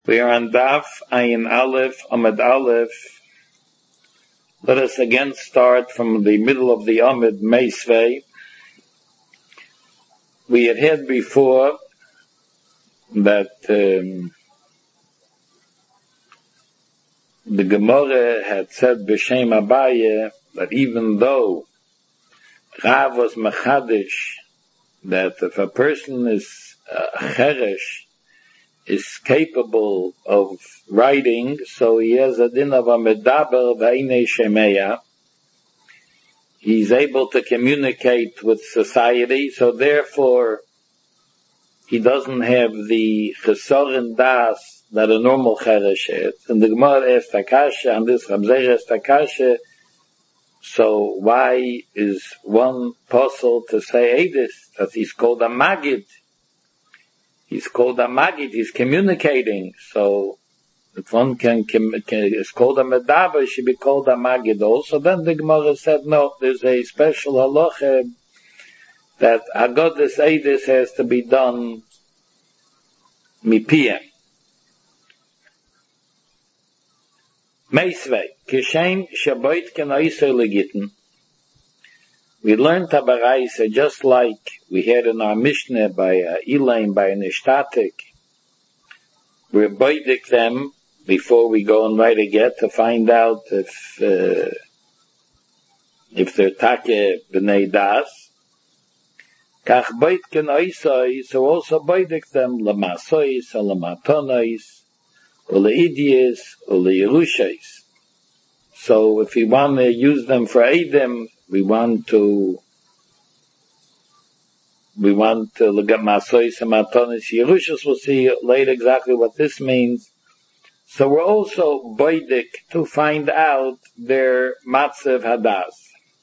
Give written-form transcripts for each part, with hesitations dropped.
We are on Daf Ayin Aleph Amud Aleph. Let us again start from the middle of the Amud Meisvei. We had heard before that the Gemara had said B'Shem Abaye that even though Rav was Mechadish, that if a person is Cheresh, is capable of writing, so he has a din of a medaber v'einei shemeya. He's able to communicate with society, so therefore he doesn't have the chesorin das that a normal cheresh has. And the Gemara asked Akasha, and this Ramzeh asked Akasha, so why is one possible to say Eidis, that he's called a Magid? He's called a Magid, he's communicating. So, if one is called a Medaber, he should be called a Magid also. Then the Gemara said, no, there's a special halacha that Agodas Eidis has to be done mipiem. Meisvei, Kishem Shaboit Kenoisei Legitten. We learned Tabaraisa just like we had in our Mishnah by Elaine, by Nishtatik. We're boidik them before we go and write a get to find out if they're take b'nei das. Kach boit ken oisoi, so also boidik them lamasois, lamatonois, uleidies, uleirusheis. So if we want to use them for Eidim, we want to look at Masois and Matonis Yerushas. We'll see later exactly what this means. So we're also boidik to find out their Matzev Hadas.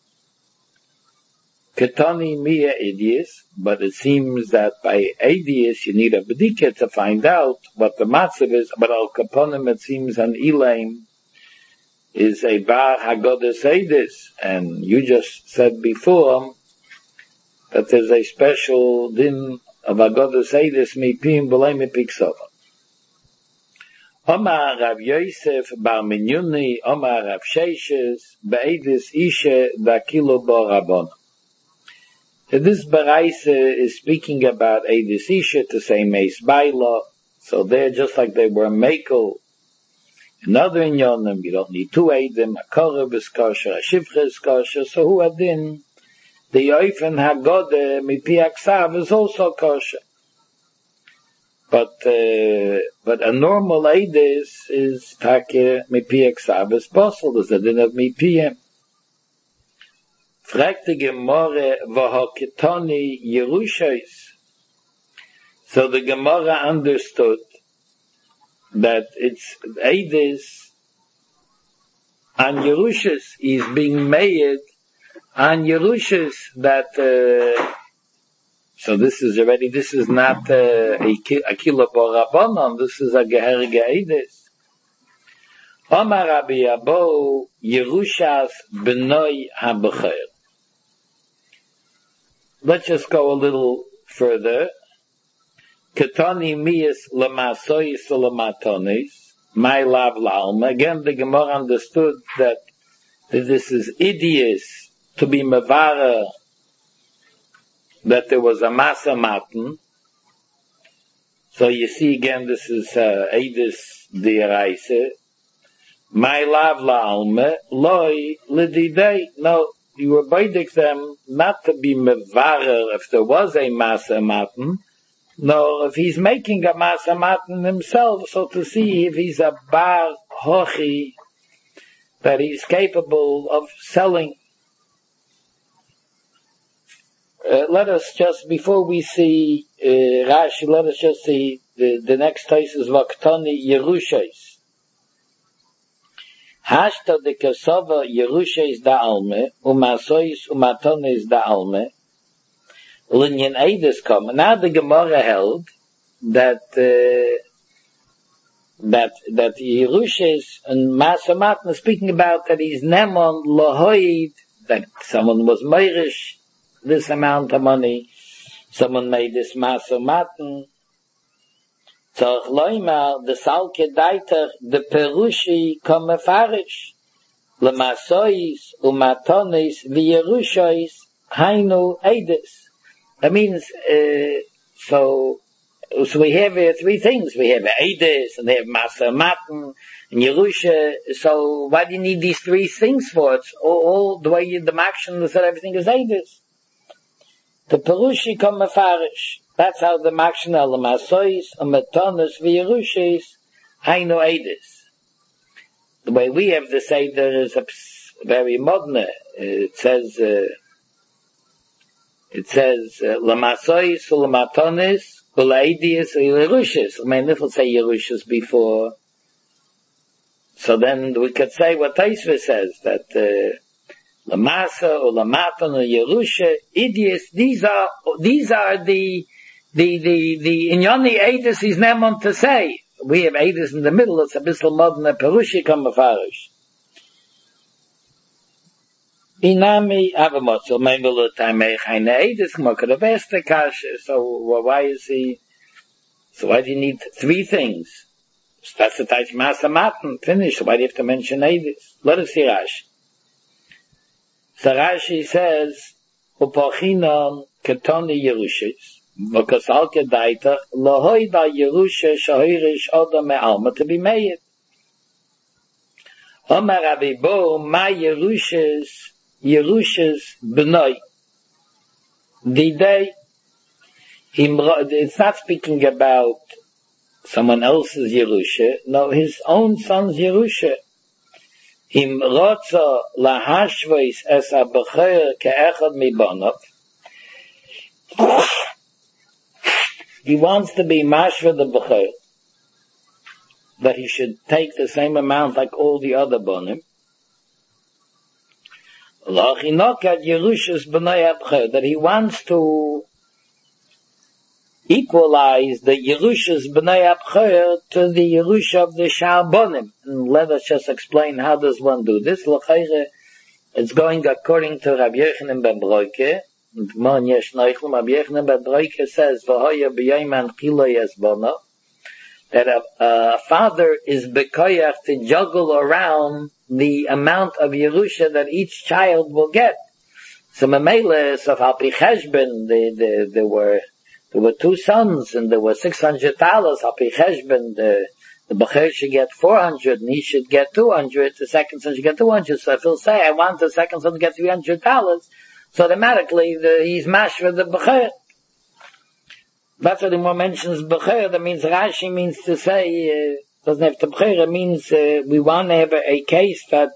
Ketani Mia Idias, but it seems that by Idias you need a B'dika to find out what the Matzev is, but Al Kaponim it seems an Elaim is a bar Hagodas Eidis, and you just said before that there's a special din of Hagodas Eidis mipim v'lei mipiksova. Omar Rav Yosef bar Minyuni, Omar Rav Sheishes, be'edis ishe dakilo bo rabon. This baraise is speaking about Eidis ishe to say meis baila, so they're just like they were mekel. Another in Yonim, you don't need two Eidim, a Korab is kosher, a Shivcha is kosher, so who adin? The Oifen Hagode, Mipi Aksav is also kosher. But a normal Eidis is Take Mipi Aksav is possible, there's a din of Mipiyem. Fragte Gemore, Vahoketoni Yerushais. So the Gemara understood that it's Eidis on Yerushas is being made on Yerushas that so this is not a Kila Borabonon, this is a Geherige Eidis. Omar Rabbi Abo Yerushas B'noi HaBecher. Let's just go a little further. Ketani miyas lamasois lamatonis, my lav la'alma. Again, the Gemara understood that this is idios to be mevara, that there was a masa matan. So you see again, this is Eidis diaraise. My lav la'alma, loi lididei. No, you were baidik them not to be mevara if there was a masa matan. No, if he's making a Masa Matan himself, so to see if he's a Bar Hochi, that he's capable of selling. Let us just, before we see Rashi, let us just see the next case is Vaktani Yerushais. Hashta de Kasova Yerushais da Alme, Umasois Umatonis da Alme, Linyan Eidis come. Now the Gemara held that Yerushas and Masamatna speaking about that he's Nemon Lohoid, that someone was Meirish this amount of money, someone made this Masamatna, So Chloima, the Salke Deiter, the Perushi Komefarish, Lemasois, Umatonis, Vierushois, Hainu Eidis. That means, so we have three things. We have Eidis, and we have Masa Matan, and Yerusha. So why do you need these three things for? It's all the way the Makshan said everything is Eidis. The Perushi Komefarish. That's how the Makshan are Lemasois, Umatonis, Vierushis, Hainu Eidis. The way we have the Seder is very modern. It says, Lamasois, Ulamatonis, Ulaidius, Yerushis. I mean, if we'll say Yerushis before, so then we could say what Taisva says, that, Lamasa, Ulamaton, Yerusha, Idius, these are the Inyoni Eidus is Nemon to say. We have Eidus in the middle, it's a bissel modern, Perushi Komefarish. Inami Avamotzel, Mengele Tamei Chayne Eidus, Mokadavesta Kash, so why do you need three things? That's the Taich Masa Matan, finish, why do you have to mention Eidus? Let us see Rashi. So Rashi says, Upochinon Ketoni Yerushis, V'kasalke Daitach, Lohoi da Yerusha Shahirish Oda Me'alma to be made. Omar Abibo, my Yerushas B'noi. The day, it's not speaking about someone else's Yerusha, no, his own son's Yerusha. Him rotza lahashvois es ha-becher ke'echad mibonov. He wants to be mashva the becher, that he should take the same amount like all the other bonim. Lachinokat Yerushas b'nei ha-becher, that he wants to equalize the Yerushas b'nei ha-becher to the Yerusha of the Shar Bonim. And let us just explain how does one do this. It's going according to Rabbi Yochanan ben Broike. Rabbi Yochanan ben Broike says, V'hoya b'yayman chiloi es bono, that a father is bekoyach to juggle around the amount of Yerusha that each child will get. So Mamela, so Halpi Cheshben, there were two sons, and there were $600. Halpi Cheshben, the Becher should get 400, and he should get 200. The second son should get 200. So if he'll say, I want the second son to get $300, so automatically he's mashva the Becher. That's what the more mentions Becher. That means Rashi means to say, doesn't have to Becher. It means we want to have a case that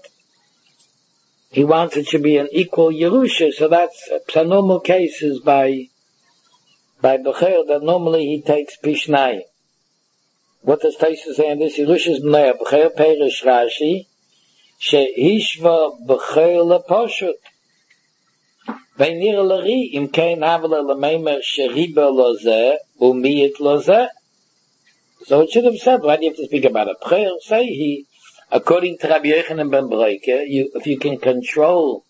he wants it should be an equal Yerusha. So that's a normal case is by Becher, that normally he takes Pishnai. What does Taisa say in this? Yerushas b'nei Becher, Perish Rashi, She'ishva Becher leposhut. V'nir l'ri, im kein havela l'meimer sheriba lozeh, umiyit lozeh. So it should have said, why do you have to speak about a Becher? Say according to Rabbi Yochanan ben Broike, if you can control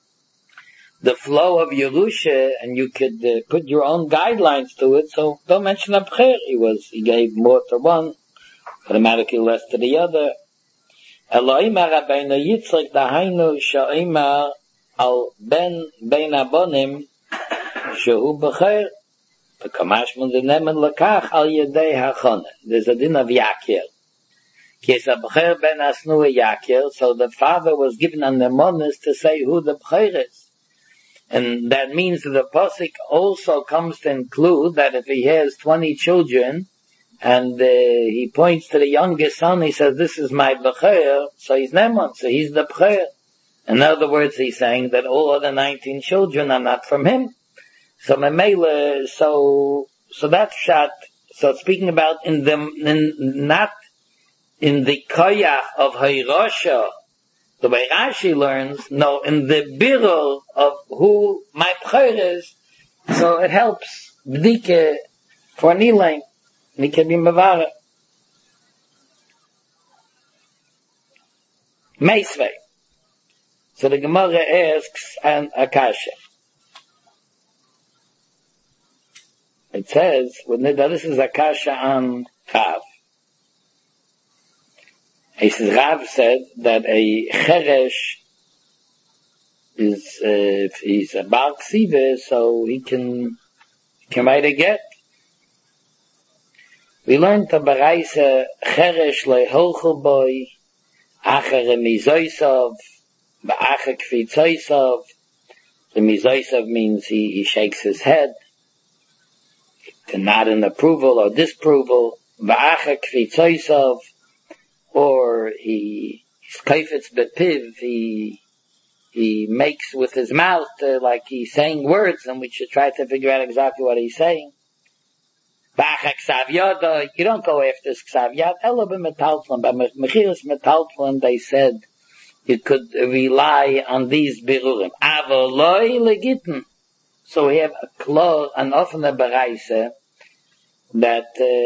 the flow of Yerusha, and you could put your own guidelines to it, so don't mention a Becher. He gave more to one, automatically less to the other. Elohimar Rabbeinu Yitzchak dahainu sha'imar al ben abonim shehu Becher, v'kamashman denemen lakach al yedei hachona. There's a din of Yakir. Kiesa Becher ben asnu Yakir, so the father was given an nemonis to say who the Becher is. And that means that the Pasuk also comes to include that if he has 20 children, and he points to the youngest son, he says, this is my Becher, so he's Nemon, so he's the Becher. In other words, he's saying that all other 19 children are not from him. So Memele, so that's shot. So speaking about not in the koyach of Hirosha, the way Rashi learns, no, in the birur of who my Becher is, so it helps B'dike for Nilaim, and he can be Mavara. Meisvei. So the Gemara asks an Akasha. It says, this is Akasha on Rav. He says, Rav said that a cheresh is, if he's a Baal Ksiva, so he can write a get. We learned the Baraisa cheresh leholchel boy, acher mizoisov, ba'acher kvitzoisov. The mizoisov means he shakes his head to nod in approval or disapproval. Ba'acher kvitzoisov, or he's kaifetz bepiv, he makes with his mouth like he's saying words, and we should try to figure out exactly what he's saying. Ba'acher ksav yoda, you don't go after this ksav yad. Elo b'metaltlan, by mechilas metaltlan, they said you could rely on these birurim. Avoloi legitten. So we have a klor, an offene bereise, that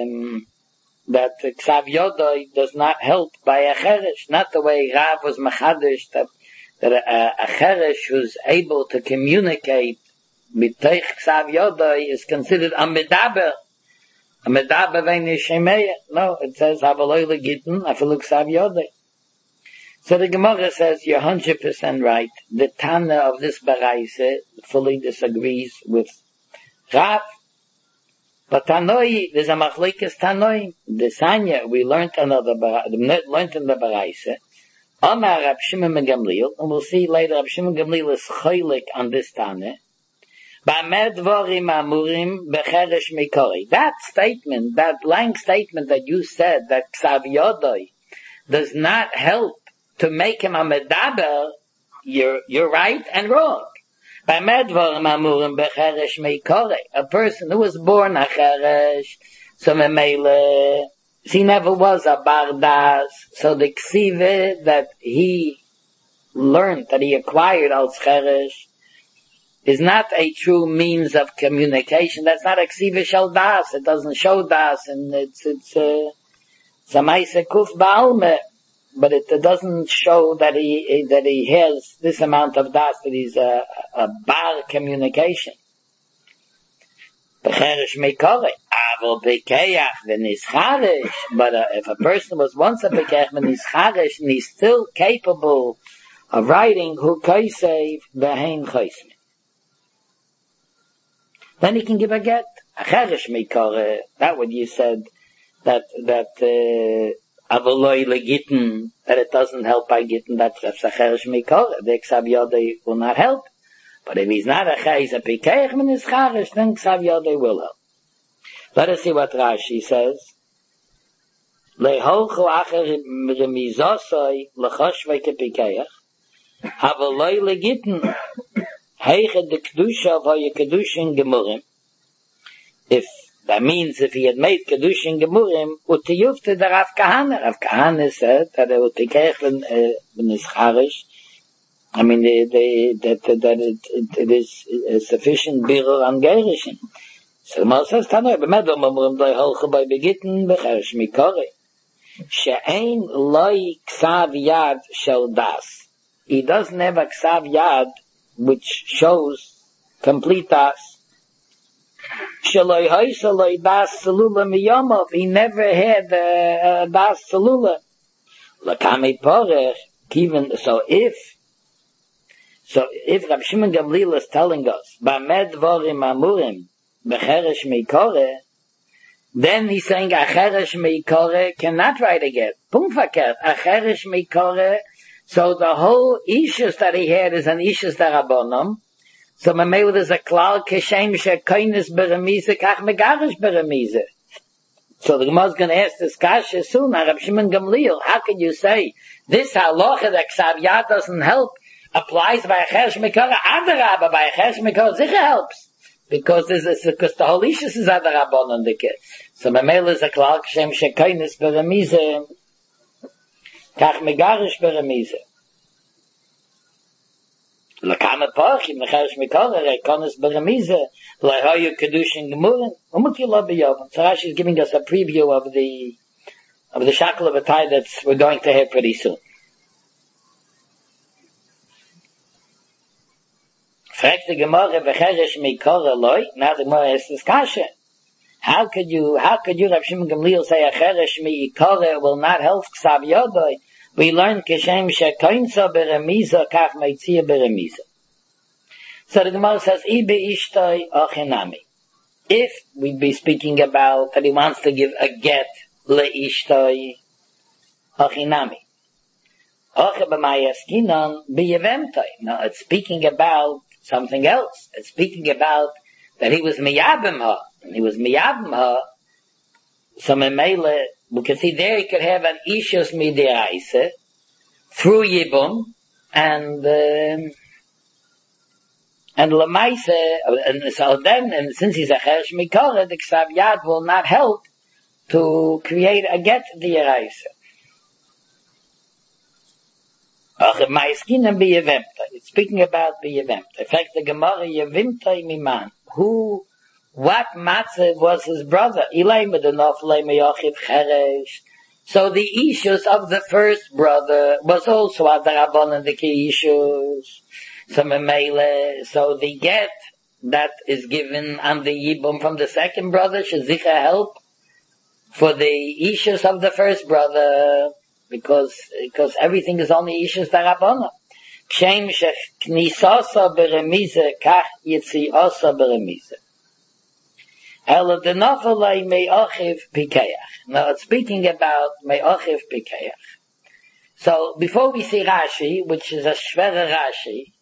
ksav yodoi does not help by a cheresh, not the way Rav was machadish, that a cheresh who's able to communicate mitoich ksav yodoi is considered a medaber. A medaber vein yishemeya. No, it says havoloi legitten, afilu ksav yodoi. So the Gemara says you're 100% right. The Tana of this Baraise fully disagrees with Rav. But Tanoi, there's a machlekes Tanoi. The Sanya, we learned in the Baraise. Amar Rab Shimon ben Gamliel, and we'll see later Rab Shimon ben Gamliel is cholik on this Tana. Ba'amed dvorim amurim becheresh mikori. That statement, that lang statement that you said, that ksav yodoi, does not help to make him a medaber. You're right and wrong. A person who was born a cheresh, so memele, he never was a bardas, so the ksive that he learned, that he acquired als cheresh, is not a true means of communication. That's not a ksive shel das. It doesn't show das, and it's a maise kuf ba'alme. But it doesn't show that he has this amount of das, that he's a bar communication. But if a person was once a bekeach v'nischarish and he's still capable of writing hu kaisev v'hein chaismin, then he can give a get. A cheresh mikore, that what you said, that Avoloi legitten, that it doesn't help by gitten, that's a cheresh mikor, the ksav yodei will not help. But if he's not a he's a pikeich min is cheresh, then ksav yodei will help. Let us see what Rashi says. Leholchu acher remizosoi lechoshvei kepikeich, avoloi legitten, heiche de kedusha v'hoye kedushin gemurim. If that means if he had made Kedushin Gemurim, utiyufte the Rav Kahana. Rav Kahana said that it would take v'nischarish. I mean, that it is a sufficient birur on Gerishin. So the Gemara says, Tanoi, b'medom omrim doi holchu by begitten b'cheresh mikori. She'ein loi ksav yad shel das. He doesn't have a ksav yad which shows complete das. He never had das salula. So if Rab Shimon Gamliel is telling us, Ba'amed dvorim amurim becheresh meikore, then he's saying a cheresh meikore cannot write again. Punkt verkehrt. A cheresh meikore, so the whole ishus that he had is an ishus darabonom. So Mamelu is a klal keshem shekoines beremize kach megarish beremize. So the Gemara is going to ask this kasha soon. Rab Shimon Gamliel, how can you say this halacha that ksav yad doesn't help applies by a cheresh mikora? Adarabba, by a cheresh mikora zicha helps because because the whole ishus is adarabba on the kid. So Mamelu is a klal keshem shekoines beremize kach megarish beremize. Lakama Parchim, Necharesh Mikora, Rekonis Beremize, Lahayu Kedushin Gemurin, Umukila B'Yovim. So Rashi is giving us a preview of the shackle of a tie that we're going to have pretty soon. Fragt the Gemara, V'cheresh Mikora Loi, now the Gemara has this kasha. How could you, Rav Shimon Gamliel say, a cheresh mi'ikore will not help ksav yodoi? We learn kishem shekoinza beremiza kach meitzia beremiza. So the Gemara says, ibe ishtoi ochinami. If we'd be speaking about that he wants to give a get le ishtoi ochinami. Oche b'mayaskinon b'yevemtoi. No, it's speaking about something else. It's speaking about that he was miyabim ha. And he was miyabim ha. So memele, we can see there he could have an ishus midiraisa through yibum and lemaise, and so then, and since he's a cheresh mikore, the ksav yad will not help to create a get diraisa. It's speaking about b'yevemta. In fact, the Gemara yevimta miman. What matzah was his brother? So the issues of the first brother was also adarabon and the key issues. So the get that is given on the yibum from the second brother should zicha help for the issues of the first brother. Because everything is only issues darabona. Kshem sheknisasa beremize kach yitziasa beremize. Ela denofalei me'achiv pikeach. Now it's speaking about me'achiv pikeach. So before we see Rashi, which is a shvera Rashi,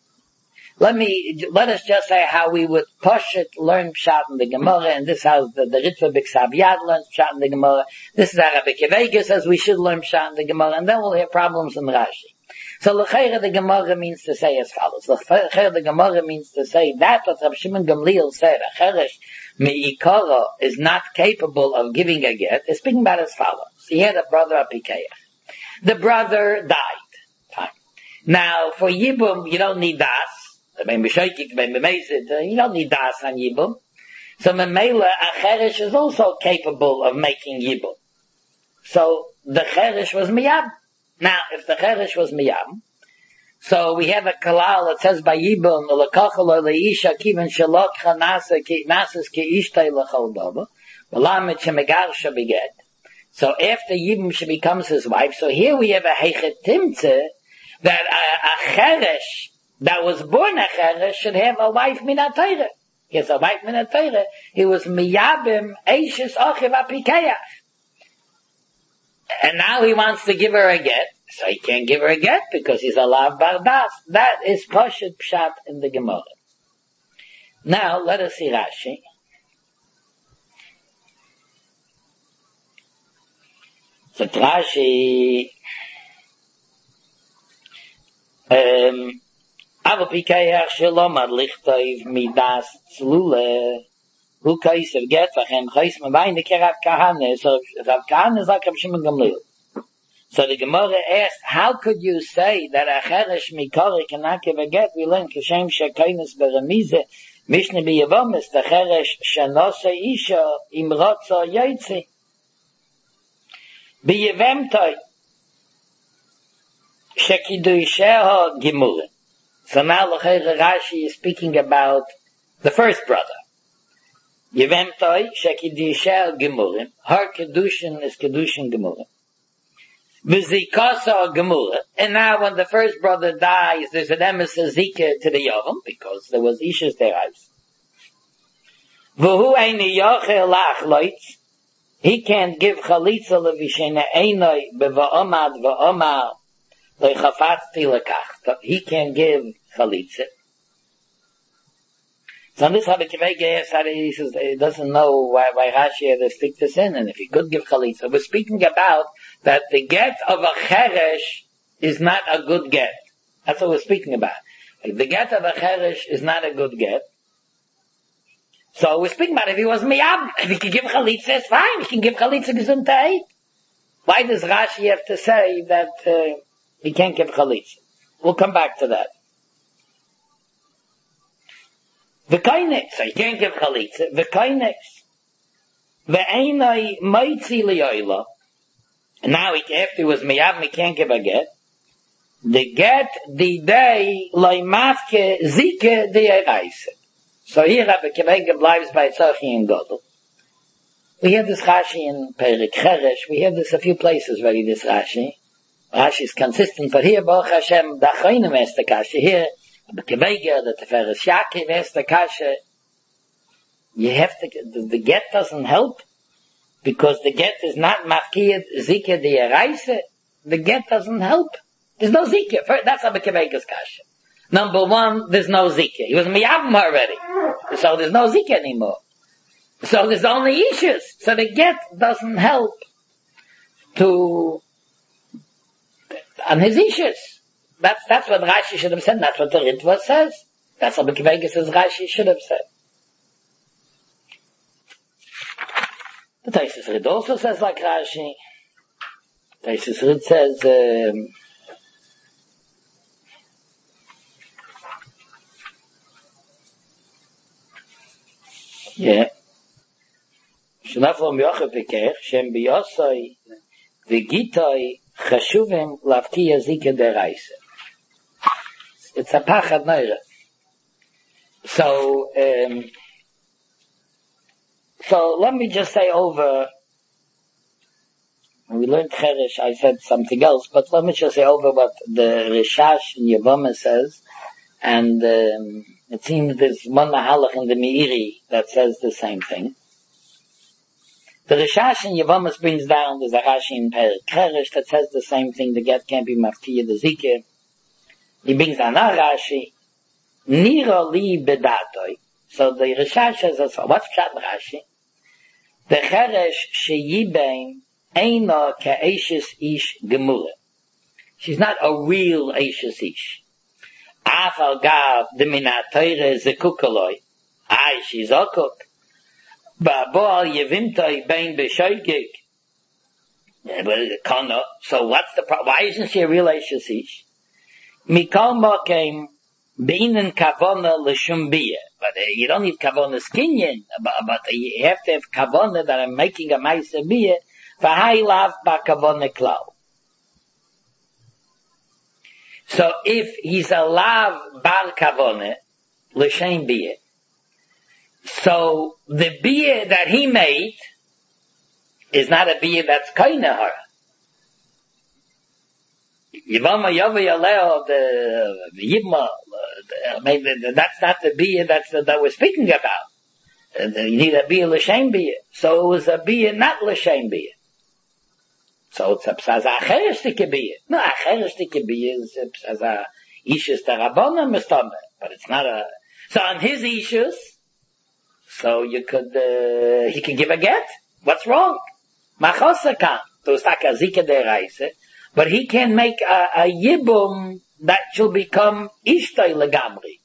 let us just say how we would push it, learn Pshat in the Gemara, and this how the Ritva B'Ksav Yad learns Pshat in the Gemara. This is how Rabbi Kivega says we should learn Pshat in the Gemara, and then we'll have problems in Rashi. So L'cheira the Gemara means to say as follows. L'cheira the Gemara means to say that what Rabbi Shimon Gamliel said, a cheresh me'ikara is not capable of giving a get, is speaking about as follows. He had a brother Apikeach. The brother died. Fine. Now, for Yibum, you don't need das. You don't need das on Yibum. So Memela, a cheresh is also capable of making Yibum. So the cheresh was miyab. Now, if the cheresh was miyab, so we have a kalal that says by Yibum, l'kachalo leisha kiven shalokcha nasas ki ishtay l'chol dova, v'lamet shemegarsha beget. So after Yibum she becomes his wife, so here we have a heichet timtze that a cheresh that was born a cheresh should have a wife minat Torah. He has a wife minat Torah. He was miyabim eishes achiv apikeach. And now he wants to give her a get. So he can't give her a get because he's a lav bardas. That is Pashat Pshat in the Gemara. Now let us see Rashi. So Rashi, Ava Pikeach Shalomad Lichtaiv Midas Tzlule. Who kaisev get v'chem chayis mevayin the Rav Kahane. So Rav Kahane is like Rav Shimon Gamliel. So the Gemara asked, how could you say that a cheresh mikori cannot give a get? We learn kishem shekainis beremize mishne b'yevomis the cheresh shenose isha imrotzo yoytzi b'yevemtoi shekiduisheho gimurim. So now Rashi is speaking about the first brother. Yevemtoi shekidishel gemurim. Her kedushin is kedushin gemurim. V'zikasa gemurim. And now when the first brother dies, there's an emes zika to the yavam because there was ishas derives. V'hu eini yochel lachloitz. He can't give chalitza levishena einoi beva'omad va'omar lechafatzti lekach. He can't give chalitza. So on this Rabbi Kivega he says he doesn't know why Rashi had to stick this in, and if he could give chalitza. We're speaking about that the get of a cheresh is not a good get. That's what we're speaking about. Like the get of a cheresh is not a good get. So we're speaking about if he was miyab, if he can give chalitza, it's fine. He can give chalitza gesundheit. Why does Rashi have to say that he can't give chalitza? We'll come back to that. V'kainex, so he can't give chalitza. V'kainex, v'einai maitzi liyoyla. And now after he was miyab, he can't give a get. The get, the day, loymafke, zike, the eraise. So here Rabbi Kivega blives by Tzachi and Godel. We have this Rashi in Perik Cheresh. We have this a few places already, this Rashi. Rashi is consistent, but here, Baruch Hashem, the Achronim asked the Kasha. Here, the Keveger, the Teferes Yaakov asked the Kasha. You have to, the get doesn't help, because the get is not Mafkiyat Zikah the Eraise. The get doesn't help. There's no Zikah. That's how the Keveger's Kasha. Number one, there's no Zikah. He was Miyabim already. So there's no Zikah anymore. So there's only issues. So the get doesn't help to, on his issues. That's what Rashi should have said. That's what the Ritva says. That's what Bekivegas says Rashi should have said. The Taisus Rid also says like Rashi. Taisus Rid says, yeah. Shnaflo Yochav V'Kech, Shem B'Yosai, V'Gitoi, Chashuvim, Lavkiya Zika Deraisa. It's a Pachad Neira. So let me just say over, when we learned Cheresh, I said something else, but let me just say over what the Rishash in Yevamah says, and it seems there's one Mahalach in the Meiri that says the same thing. The Rishash in Yevamah brings down the Rashi in Perik Cheresh that says the same thing, the get can't be Mafkiya the Zikah. He brings down our Rashi, Nira li bedatoi. So the Rishash says, what's Pshat Rashi? The Cheresh sheyibein eina ka'eshes ish gemura. She's not a real eshes ish. Afal gav de minatoire zekukaloi. She's a cook. Ba'boal yevimtoi bein b'shoigig. So what's the problem? Why isn't she a real eshes ish? Mikol mokem beinen kavona l'shumbiya. But you don't need kavona skinyan, but you have to have kavona that I'm making a ma'aser biyah for high lav ba kavona klau. So if he's a lav bar kavona l'shem biyah, so the biyah that he made is not a biyah that's kaina hara. Yivama Yava Yaleo, the Yibma, that's not the biyah that we're speaking about. You need a biyah l'shem biyah. So it was a biyah not l'shem biyah. So it's a psaza acherestike biyah. No, acherestike biyah is a psaza ishus terabona mistame. But it's not a, so on his ishus, so you could, he can give a get. What's wrong? Machosa kan. To staka zika deraise. But he can make a yibum that shall become ishtay legamri.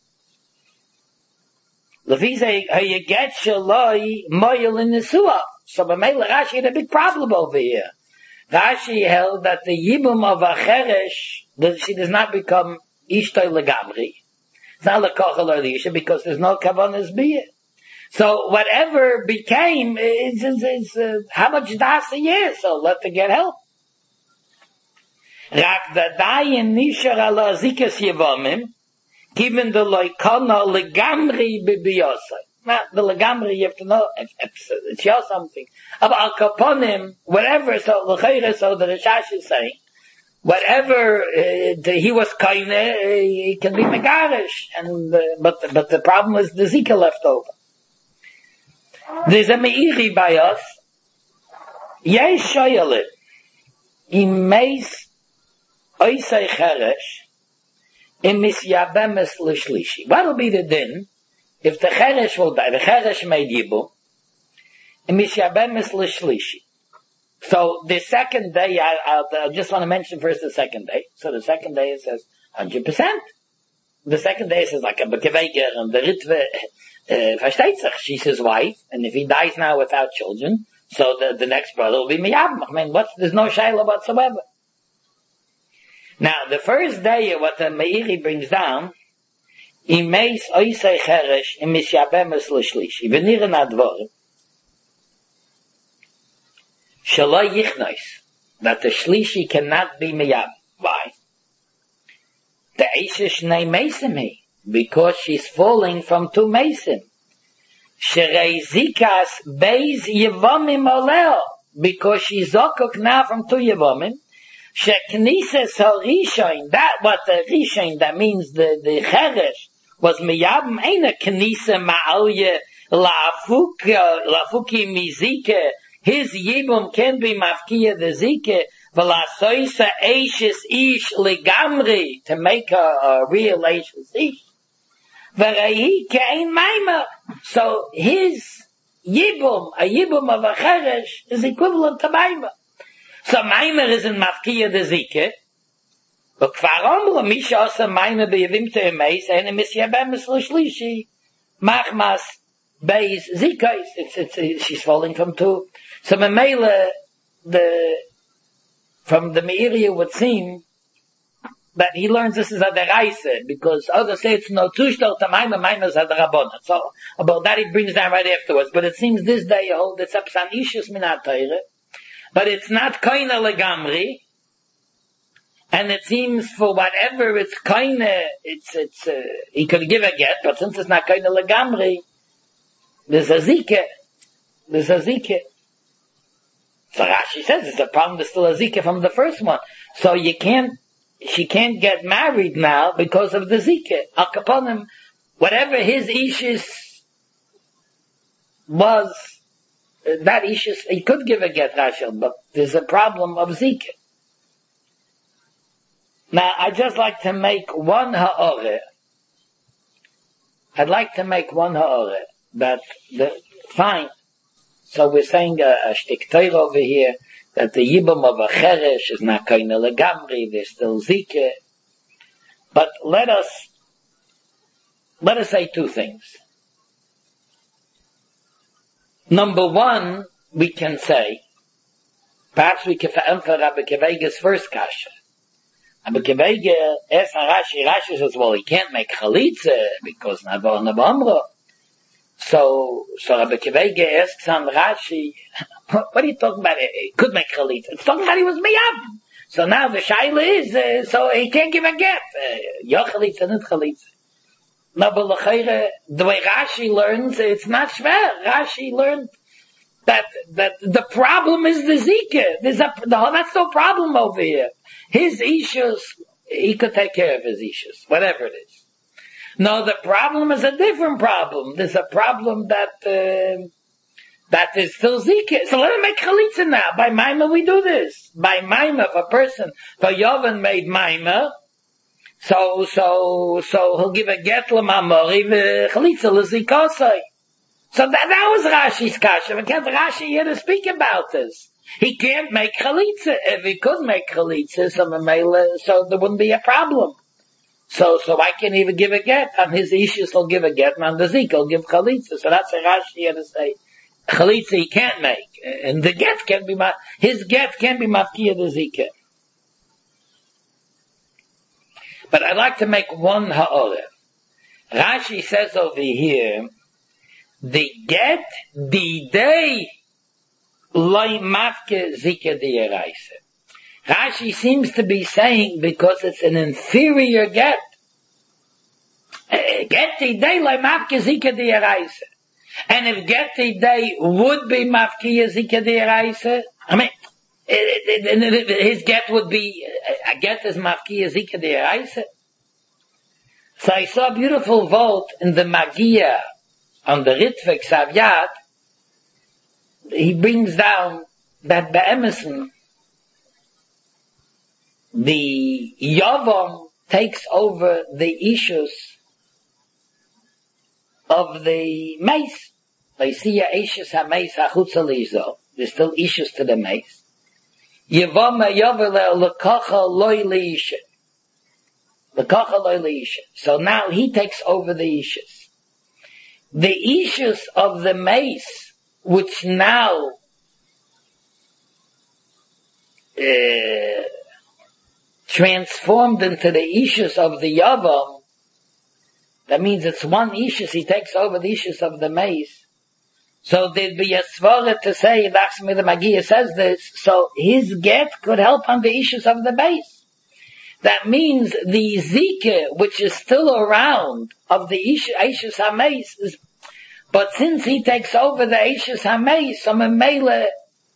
Lefize hayaget shaloi moyel in nesua. So B'meila Rashi had a big problem over here. Rashi held that the yibum of a cheresh, she does not become ishtay legamri. It's not lekochel or the isha because there's no kavanas biyah. So whatever became is how much das a year. So let the get help. Rak the dayin nishar ala zikas yevamim, given the loikana legamri bibiyosai. Now, the legamri, you have to know, it's your something. About kaponim, whatever, so the Rishash is saying, whatever, he was kaine, he can be megarish, and, but the problem is the zika left over. There's a meiri by us, yesh shoyalit, in meis, oisei cheresh, in misyabemes l'shlishi. What'll be the din if the cheresh will die? The cheresh made yibum, in misyabemes l'shlishi. So the second day, I just want to mention first the second day. So the second day it says 100%. The second day it says like a bekeveger, and the ritve, versteht sich, she's his wife, and if he dies now without children, so the next brother will be miyabim. I mean, there's no shayla whatsoever. Now, the first day, what the Meiri brings down, Imeis oisei cheresh im misyabemes l'shlishi, v'niren advorim, shaloi yichnois, that the shlishi cannot be miyab. Why? The eisha shnei mesim he, because she's falling from two mesim. Sherei zikas beis yevomim oleo, because she's zokok now from 2 yevomim. Sheknises harishain, that what the rishain, that means the cheresh, was miyabim eine knise ma'alye lafuki mizike. His yibum can be mafkiya the zike, v'lasoisa eishes ish legamri, to make a real eishes ish. V'reihi ke'ein maima. So his yibum, a yibum of a cheresh, is equivalent to maima. So maima is in mafkiya the zike. But kvarom lo misha asa maima beyavim to emeis, and misyabem es lo shlishi, machmas beis zikais. She's falling from 2. So Mamela, from the Meiriya would seem that he learns this is a deraisa, because others say it's no tushtal tamayma, maima is a derabona. So about that he brings down right afterwards. But it seems this day you hold it's upsan ishus minat teire, but it's not koina legamri, and it seems for whatever it's koina, it's he could give a get, but since it's not koina legamri, there's a zike. So Rashi says it's a problem, there's still a zika from the first one. So she can't get married now because of the zika. Al kaponim, whatever his ishis was, that ishis, he could give a get Rashi, but there's a problem of zika. Now, I'd just like to make one ha'oreh. That fine. So we're saying a shtik Torah over here, that the yibum of a cheresh is not koine legamri, there's still zike. But let us say 2 things. Number 1, we can say, perhaps we can answer Rabbi Kevege's first kasha. Rabbi Kevege asks Rashi says, well, he can't make chalitza, because nabo nabamro. So Rabbi Kevege asks on Rashi, what are you talking about? He could make chalitza. It's talking about he was miyab. So now the shaila is, so he can't give a get. Yo chalitza, not chalitza. No, but the way Rashi learns, it's not shver. Rashi learned that the problem is the zika. That's no problem over here. His issues, he could take care of his issues, whatever it is. No, the problem is a different problem. There's a problem that is still zika. So let him make chalitza now. By Maima we do this. By Maima, if a person, for Yovan made Maima, so he'll give a get l'mamori v'chalitza l'zikosai. So that was Rashi's kasha. We can't Rashi here to speak about this. He can't make chalitza. If he could make chalitza, so there wouldn't be a problem. So I can even give a get. On his issues he'll give a get, and on the zik he'll give chalitza. So that's a Rashi here to say. Chalitza he can't make. And the get can be, his get can be mafkiya the zikah. But I'd like to make one ha'oreh. Rashi says over here, the get, the day, loy mafke zikah diyaraisa. Rashi seems to be saying because it's an inferior get. Get the day loy mafke zikah diyaraisa. And if get the day would be mafkiya zikah diyaraisa, I mean, his get would be, a get is mafkiya zikah diyaraisa. So I saw a beautiful vote in the Magia on the Ritva Ksav. He brings down that Be'emerson, the Yavam takes over the issues of the mace. They see a issues ha mace hachutza lizo. There's still issues to the mace. Yavam yavele lekacha loy leisha. So now he takes over the issues. The issues of the mace, which now transformed into the issues of the Yavam, that means it's one issues, he takes over the issues of the mace. So there'd be a svara to say, Lachshmi the Magia says this, so his get could help on the issues of the mace. That means the zikah, which is still around, of the Eishus HaMeis, But since he takes over the Eishes HaMeis, so Memele,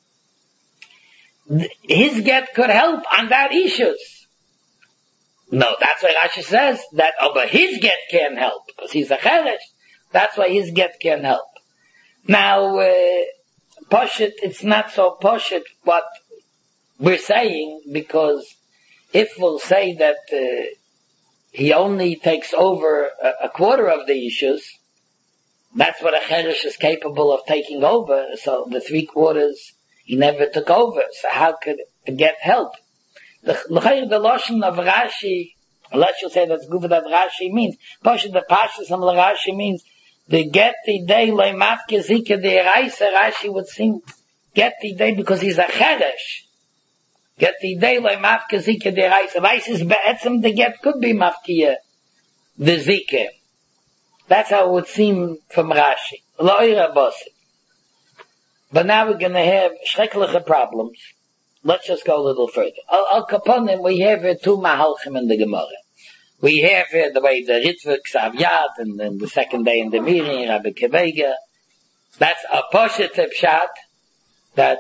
his get could help on that issues. No, that's why Rashi says that, but his get can't help, because he's a Cheresh. That's why his get can't help. Now, Poshet, it's not so Poshet what we're saying, because if we'll say that he only takes over a quarter of the issues, that's what a Cheresh is capable of taking over, so the 3/4 he never took over, so how could it get help? The Lashon of Rashi, unless you say that's good that Rashi means, Poshet the Pashas of Rashi means, the get the day loy mafke zike the reise, Rashi would sing, get the day because he's a Cheresh. Get the day loy mafke zike the reise. Reise is be'etzem the get could be mafke the zike. That's how it would seem from Rashi. Lo'ira bosi. But now we're going to have schreckliche problems. Let's just go a little further. Al Kaponim, we have two Mahalchim in the Gemara. We have the way the Ritva Ksav Yad, and then the second day in the Miri, Rabbi Kevega. That's a positive shot that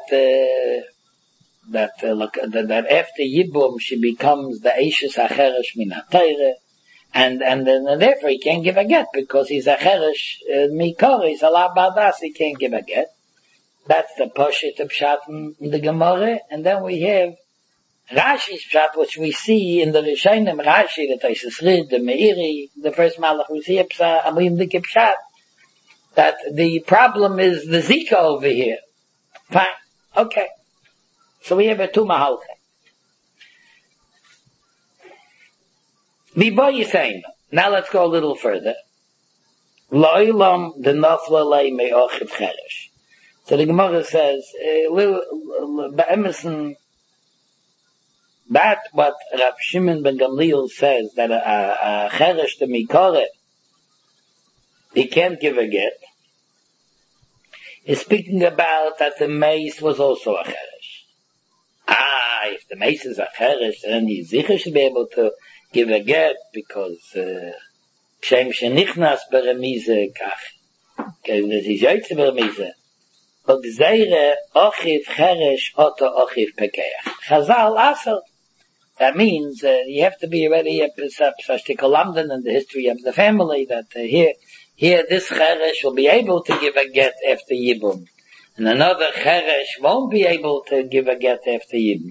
after Yibum she becomes the Eishes HaCheresh Min HaTeire, and therefore he can't give a get because he's a Cheresh Mikor, he's a La Bardas, he can't give a get. That's the positive shot in the Gemara, and then we have Rashi's pshat, which we see in the Rishonim, Rashi, the Taisus Rid, the Meiri, the first Malach, we see a pshat, that the problem is the Zika over here. Fine. Okay. So we have a two Mahalchim. Now let's go a little further. Lo'ilam de nafla lei me'ochiv cheresh. So the Gemara says, Be'emerson, that what Rav Shimon ben Gamliel says, that a cheresh to mikore, he can't give a get, is speaking about that the mace was also a cheresh. If the mace is a cheresh, then he sicher should be able to give a get, because Shem shenichnas beremize kach. This is yoytze beremize. Og zeire ochiv cheresh oto ochiv pekeach. Chazal asel. That means you have to be already a London in the history of the family, that here this cheresh will be able to give a get after Yibum, and another cheresh won't be able to give a get after Yibum.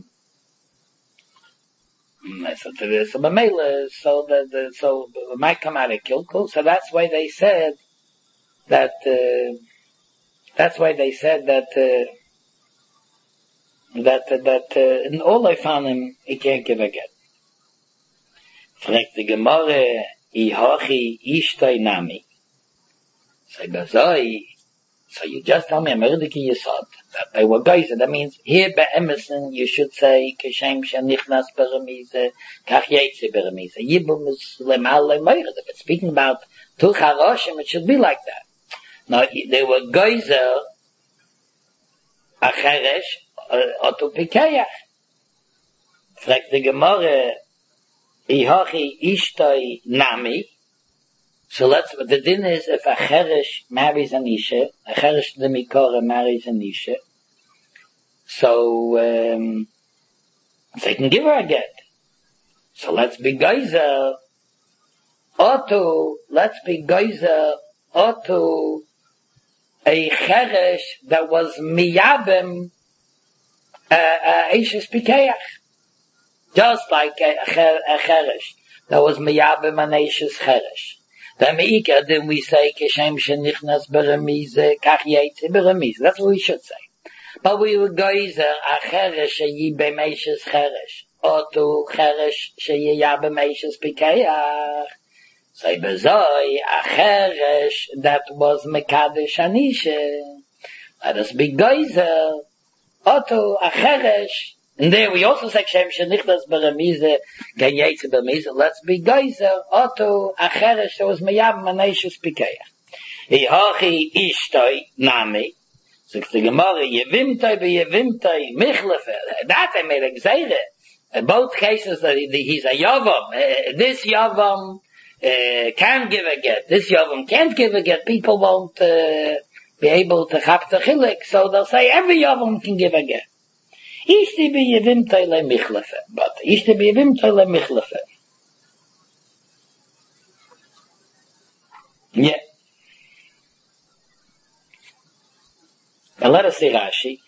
So it might come out of Kilkul. So that's why they said that. In all they found him, he can't give a get. Fragt the Gemara, I hachi ishtoi nami. So you just tell me, Merdeki Yisod, that they were guys. That means, here by Emerson, you should say, Keshem shenichnas beremize, kach yetze beremize. Yibum is lemal lemayre. If it's speaking about two charoshim, it should be like that. Now, they were geyser, a cheresh, oto pikeach. Fragt the Gemara, Ihachi ishtoi nami. So the din is, if a cheresh marries an isha, a cheresh the mikora marries an isha, so they can give her a get. So let's be geyser, oto a cheresh that was miyabim Eishes Pikeach. Just like a cheresh that was miyabim an Eishes cheresh. Then we say Keshem shenichnas beremize kach yetze beremize. That's what we should say. But we would go either a cheresh sheyibem Eishes cheresh, or to cheresh sheyibem Eishes Pikeach. Say bezoi a cheresh that was mekadesh anisha. Let us be geyser. Oto a cheresh. And there we also say Shem shenichnas beremize kan yetze beremize. Let's be geyser. Oto a cheresh that was meyab maneishes pikeach. Hachi ishtoi nami. So the Gemara yevimtoi michlefer. That I made a gzeire. In both cases, he's a yavam. This yavam can give a get. This Yovam can't give a get. People won't be able to have the chilik, so they'll say every Yovam can give a get. Ishti be yevim toile michlefe. But ishti be yevim toile michlefe. Yeah. Now let us see Rashi.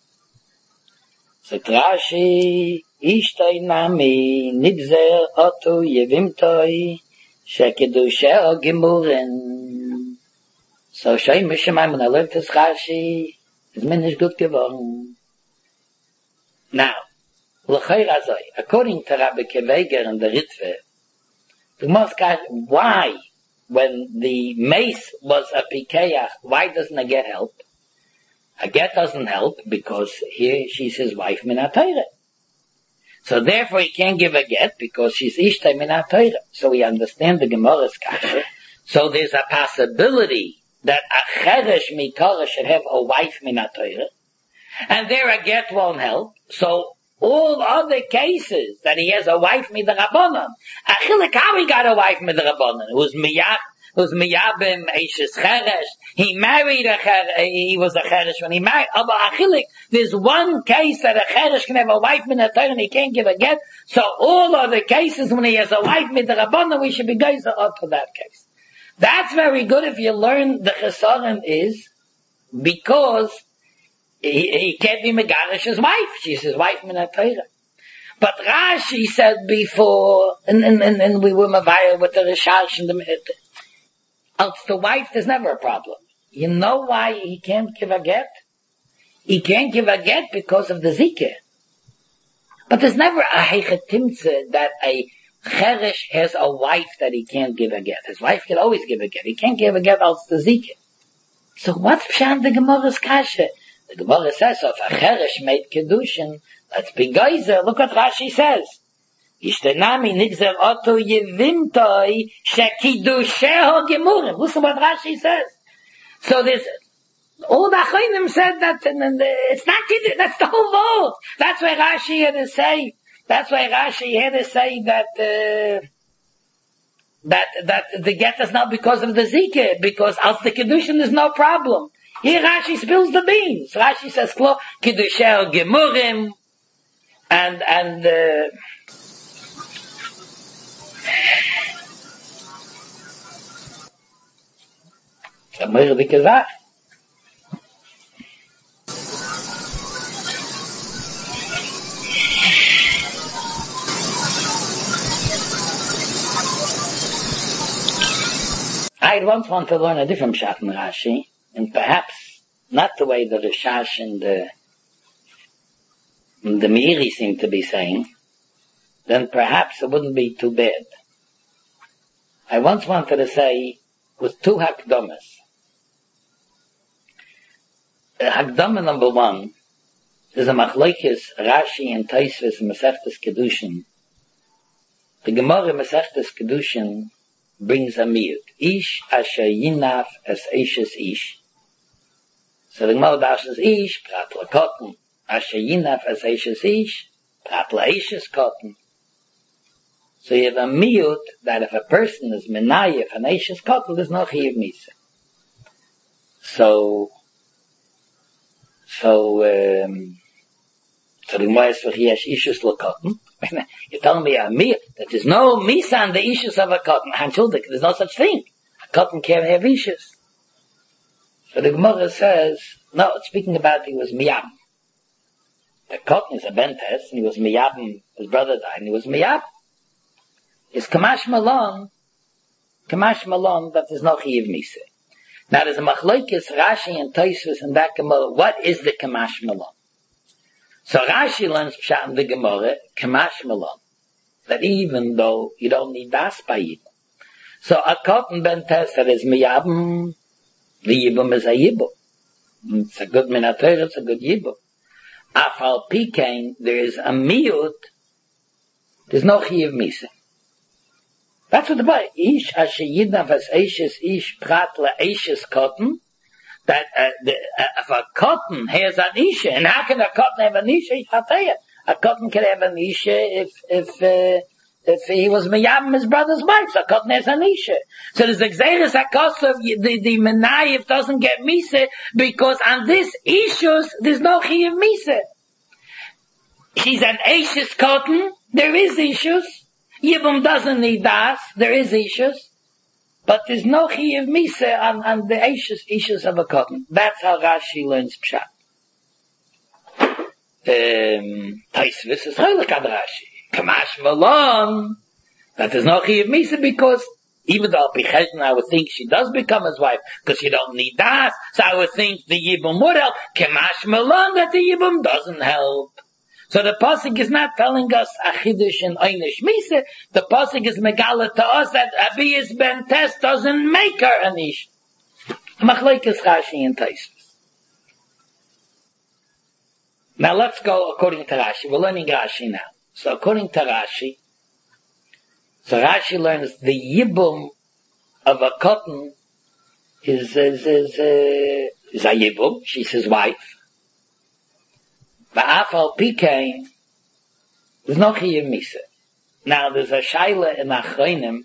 So Rashi, Ishtoi nami, nidzer otu yevimtoi, shekedushe gemuren. So Shai Mishamayim, when I learned this Rashi, is minish good geworden. Now, l'chayr azoi, according to Rabbi Keveger and the Ritve, the most guys, why, when the mace was a pikeach, why doesn't a get help? A get doesn't help because here she's his wife min ha-Torah. So therefore he can't give a get because she's ishtay min ha-Torah. So we understand the Gemara's kasha. So there's a possibility that a cheresh mikara should have a wife min ha-Torah. And there a get won't help. So all other cases that he has a wife min ha-Rabbanan. Achilik, how he got a wife min ha-Rabbanan? Who's miyabim eishes cheresh. He married he was a cheresh when he married. Aber achilik, there's one case that a cheresh can have a wife min ha-Torah and he can't give a get. So all other cases when he has a wife min ha-Rabbanan, we should be geyser up to that case. That's very good if you learn the chesarim is because he can't be Megarish's wife. She's his wife min ha-Torah. But Rashi said before, and we were mavaya with the Rishash and the else the wife, there's never a problem. You know why he can't give a get? He can't give a get because of the zikeh. But there's never a heichetimtze that a cheresh has a wife that he can't give a get. His wife can always give a get. He can't give a get else the zikeh. So what's pshan the Gemara's kasha? The Gemara says, so if a cheresh made kedushin, let's be geyser. Look what Rashi says. Ishtenami nigzer oto yevimtoi shekidusheho gemurim. Listen what Rashi says. So there's, all the Achronim said that, it's not kiddush, that's the whole vote. That's why Rashi had to say that the get is not because of the zikeh, because as the kedushin is no problem. Here Rashi spills the beans. Rashi says, kiddushel gemurim, and a more dicke Sache. I once want to learn a different pshat in Rashi, and perhaps not the way the Rishash and the Meiri seem to be saying, then perhaps it wouldn't be too bad. I once wanted to say, with two hakdamas. Hakdama number one is a machlokes Rashi and Tosfos in Masechtas Kedushin. The Gemara in Masechtas Kedushin brings a miyut. Ish asher yinaf es eishes ish. So the Gemara dashes ish, prat la cotton. Asher yinaf es eishes ish, prat la eishes cotton. So you have a miyut that if a person is menayef an eishes cotton, there's no chiyuv misa. So the Gemara is for yesh issues la cotton. You're telling me a miyut that there's no misa on the issues of a cotton. There's no such thing. A cotton can't have issues. So the Gemara says, no, it's speaking about he was miyab. The cotton is a bentes, and he was miyab, his brother died, and he was miyab. It's kamash malon, that there's no chiyiv misa. Now there's a machlokes Rashi and Tosfos and that Gemara. What is the kamash malon? So Rashi learns pshat in the Gemara, kamash malon, that even though you don't need das by yibum. So a cotton bentes that is miyabim, the yibum is a yibum. It's a good min ha-Torah, it's a good yibum. Afal pikein, there is a miyut, there's no chiyiv misa. That's what the boy, ish asher yidnav as eishes ish prat la eishes cotton, that if a cotton has an isha, and how can a cotton have an isha? A cotton can have an isha if if he was meyabim his brother's wife, so cotton is an isha. So there's exeris hakosov, the menayif doesn't get misa, because on this issues, there's no chiyuv misa. He's an ashes cotton, there is issues. Yibum doesn't need das, there is issues. But there's no chiyuv misa on the issues of a cotton. That's how Rashi learns pshat. Taisvis is heilig ad Rashi. Kamash Malon, that there's no chiyuv misa, because even though I would think she does become his wife, because she don't need das, so I would think the Yibum would help. Kamash Malon, that the Yibum doesn't help. So the pasuk is not telling us achidush and einish misa. The pasuk is megala to us that Abiyas ben Tes doesn't make her an ish. Machlekes Rashi and Taisvis. Now let's go according to Rashi. We're learning Rashi now. So according to Rashi, Rashi learns the yibum of a cotton is a yibum. She's his wife. Ba'afal pikein, there's no chiyuv misa. Now there's a shaila in Achronim,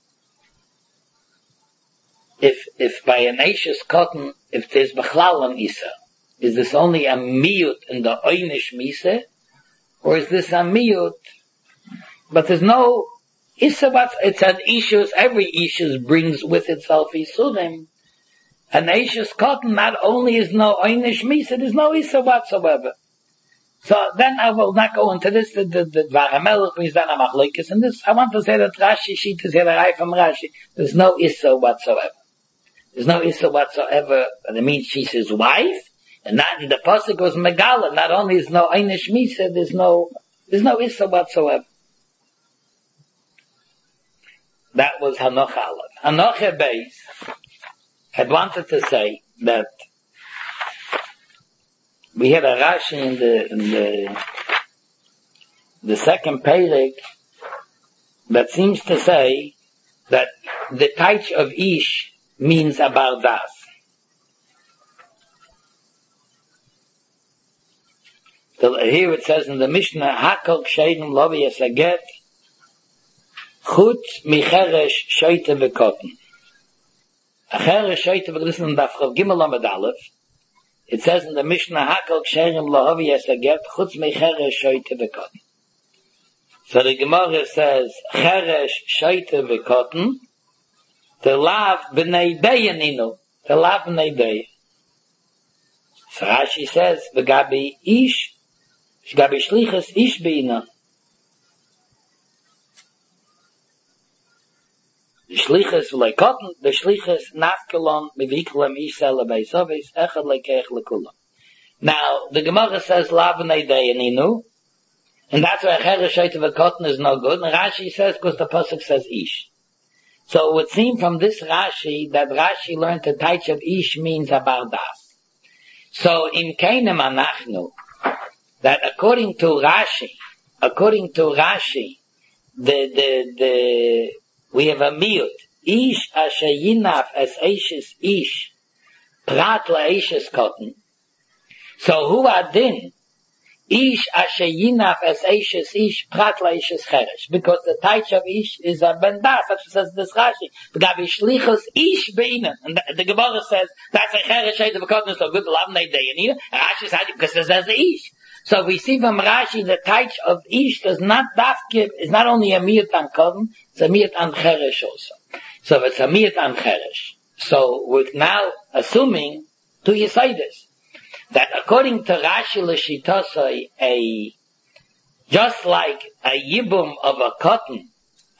if by an ashes cotton, if there's bechlal an isa, is this only a miyut in the oynish misa, or is this a miyut? But there's no isa, but it's an issues, every issues brings with itself isurim. An ashes cotton not only is no oynish misa, there's no isa whatsoever. So then I will not go into this, the Varamelech means that I'm machlokes, and this, I want to say that Rashi, she to say that I from Rashi, there's no issa whatsoever. There's no issa whatsoever, and it means she's his wife, and not, the pasuk was megala, not only is no einish misa, there's no issa whatsoever. That was Hanoch Aleph. Hanoch Beis had wanted to say that we had a Rashi in the second Perek that seems to say that the taich of ish means about das. So here it says in the Mishnah, Hakol kshedim lovi yasaget chutz micheresh shoyte v'kotten. Acheresh shoyte v'kotten daf chav gimel amad aleph. It says in the Mishnah, Hakol kshedim lovi yasaget chutz micheresh shoyte v'kotten. So the Gemara says, Cheresh shoyte v'kotten, the lav b'nei deyaninu, the lav b'nei deyan. So Rashi says, v'gabi ish, v'gabi shlichus ish b'ina. The shlichus v'lei kotten, the shlichus nafkelon, miviklem ish sela beisovis, echad lekeich lekulam. Now, the Gemara says, lav b'nei deyaninu, and that's why Cheresh shoyte v'kotten is no good, and Rashi says, because the pasuk says ish. So it would seem from this Rashi that Rashi learned the taich of ish means about das. So in Keinem Anachnu, that according to Rashi, we have a miyut. Ish asher yinaf as eishes ish, prat la eishes kotten. So who adin? Ish asher yinaf as eishes ish, prat la eishes cheresh. Because the taich of ish is a ben das, that's what says this Rashi. V'gabi shlichus ish beinen. And the Gemara says, that's a cheresh shoyte v'kotten, so good, lav nei deyanina. And Rashi says, because it says the ish. So we see from Rashi, the taich of ish does not dafkiv, is not only a miyut an kotten, it's a miyut an cheresh also. So if it's a miyut an cheresh, so we're now assuming two yesaides. That according to Rashi L'shitosai, just like a yibum of a cotton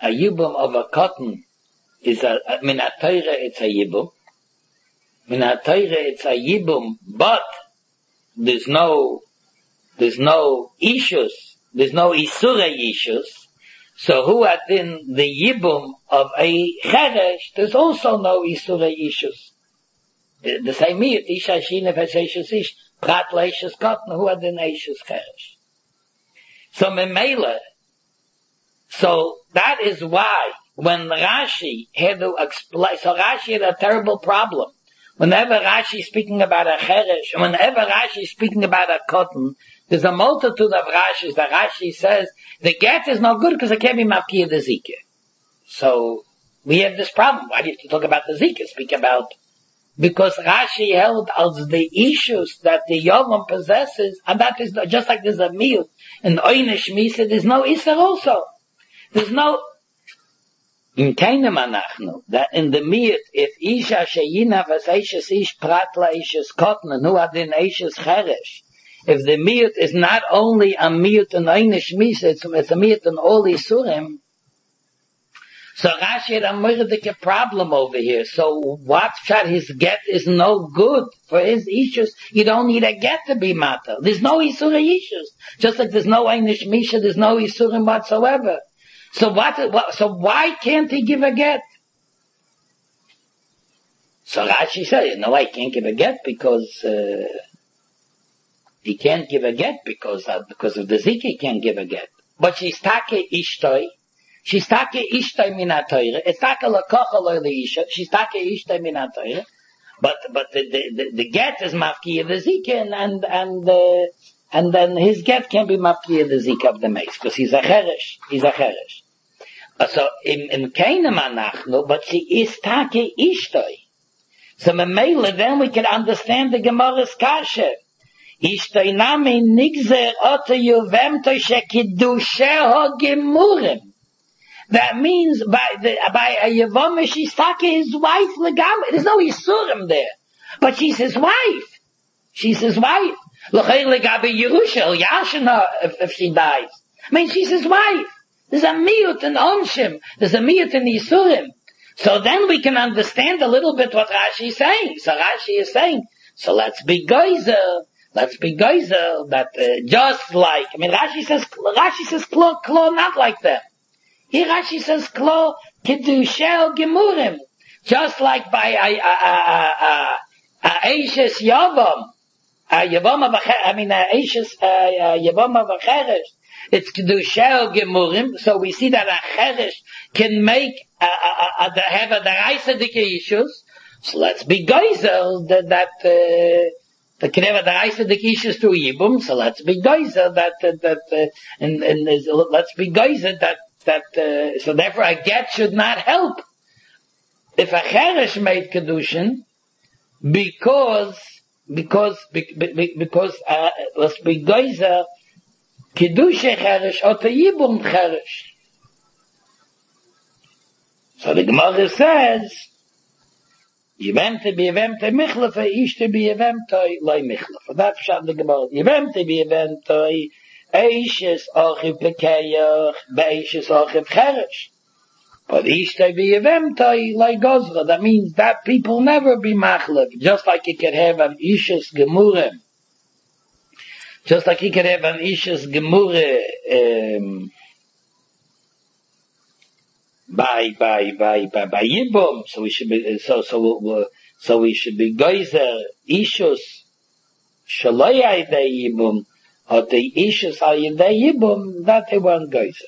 is min ha-Torah it's a yibum. Min ha-Torah it's a yibum, but there's no issues, there's no isure issues. So who had in the yibum of a cheresh, there's also no isure issues. The same miyut, isha shinef es eishes ish, prat leishes kotten, who had in eishes cheresh. So memela, so that is why when Rashi had to explain, so Rashi had a terrible problem. Whenever Rashi is speaking about a cheresh, and whenever Rashi is speaking about a cotton, There's a multitude of Rashis that Rashi says the get is no good because it can't be mafkia the zika. So we have this problem. Why do you have to talk about the zika? Speak about, because Rashi held as the issues that the Yovam possesses, and that is just like there's a meal in Oynish Misa, there's no Isser also. There's no in keinem anachnu, that in the miyut, if isha sheyina vas eishes ish pratla eishes kotna, nu adin eishes cheresh, if the miyut is not only a miyut in einish misa, it's a miyut in all isurim, so Rashi had a murdic problem over here. So what shot his get is no good for his issues. You don't need a get to be matter. There's no isura issues. Just like there's no einish misha, there's no isurim whatsoever. So so why can't he give a get? So Rashi said, I can't give a get because, he can't give a get because of the zika he can't give a get. But she's take ishtoi. She's take ishtoi minatoire. It's take lakocha lo leisha. She's take ishtoi minatoire. But the get is mafki of the zika and then his get can be mafki of the zika of the mace because he's a cheresh. So in keinem anachnu, but she is take ishtoi. So memela, then we can understand the Gemara's kasha. Ishtoi nami nigzer oto yuvemto shekidusheho gemurim. That means by a Yevama, she's take his wife legam. There's no Yisurim there. But she's his wife. L'chayr legabe Yerusha, Yashina, if she dies. I mean, she's his wife. There's a miyut in Onshim. There's a miyut in Yisurim. So then we can understand a little bit what Rashi is saying. So Rashi is saying, so let's be geyser, that just like, I mean, Rashi says, klo, not like that. Here Rashi says, klo, kedushel gemurim. Just like by Eishes Yavam, Yavam Acheresh, it's kedushel gemurim, so we see that Acheresh can make, have a deraisa issues, so let's be geyser that the Kneva Daraisa the Kishas through Yibum, so let's be geyser let's be geyser so therefore a get should not help. If a Cheresh made Kedushin, because let's be geyser, Kedusha Cheresh, or to Yibum Cheresh. So the Gemara says, Yevemte b'yevemte michlafa, ishte b'yevemte loy michlafa. That's shot the Gemara. Yevemte b'yevemte, eishes achiv pekeyach, be'eishes achiv cheresh. But ishte b'yevemte loy gozra. That means that people never be machlef. Just like you could have an ishes gemurim. Just like you could have an ishes gemure, by Yibum, so we should be geyser ishus shaloi ayidei Yibum, or the ishus ayidei Yibum that they weren't geyser.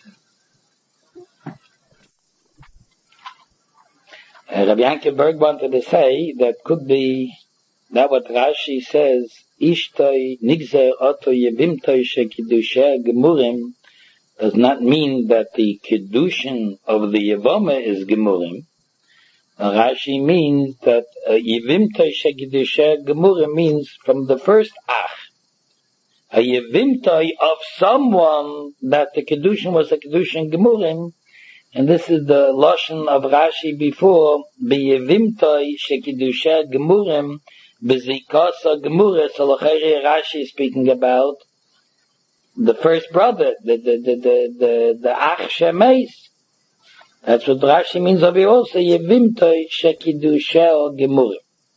Rabbi Yankel Berg wanted to say that could be that what Rashi says, ishtoi nigzer oto yevimtoi shekidusher gemurim, does not mean that the Kedushin of the Yevama is Gemurim. Rashi means that Yevimta Shekidusha Gemurim means from the first Ach. A Yevimta of someone that the Kedushin was a Kedushin Gemurim, and this is the Lashon of Rashi before, B'Yevimta Shekidusha Gemurim, B'Zikasa Gemurim, so Rashi is speaking about the first brother, the Ach Shemeis. That's what Rashi means over here also, Yevimtoi Shekidusha or Gemurim.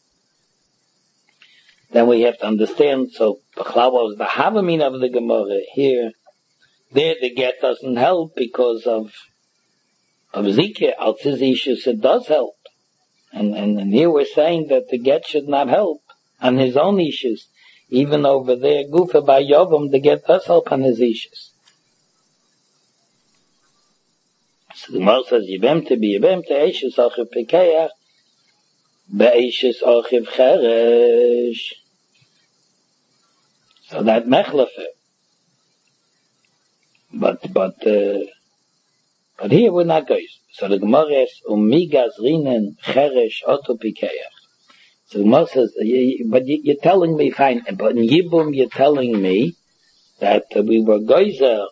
Then we have to understand, so B'chlau was the Havamin of the Gemara. Here, there the get doesn't help because of Zikah. Out his issues it does help. And here we're saying that the get should not help on his own issues. Even over there, Gufa by Yovam, the get does help on his issues. So the Gemara says, Yevemte b'yevemte, Eishes achiv pekeach, be'eishes achiv cheresh. So that mechlafe, But here we're not going. So the Gemara is, Migas Rinen Cheresh Oto Pikeach. So the Gemara says, but you're telling me, fine, but in Yibum you're telling me that we were Geyser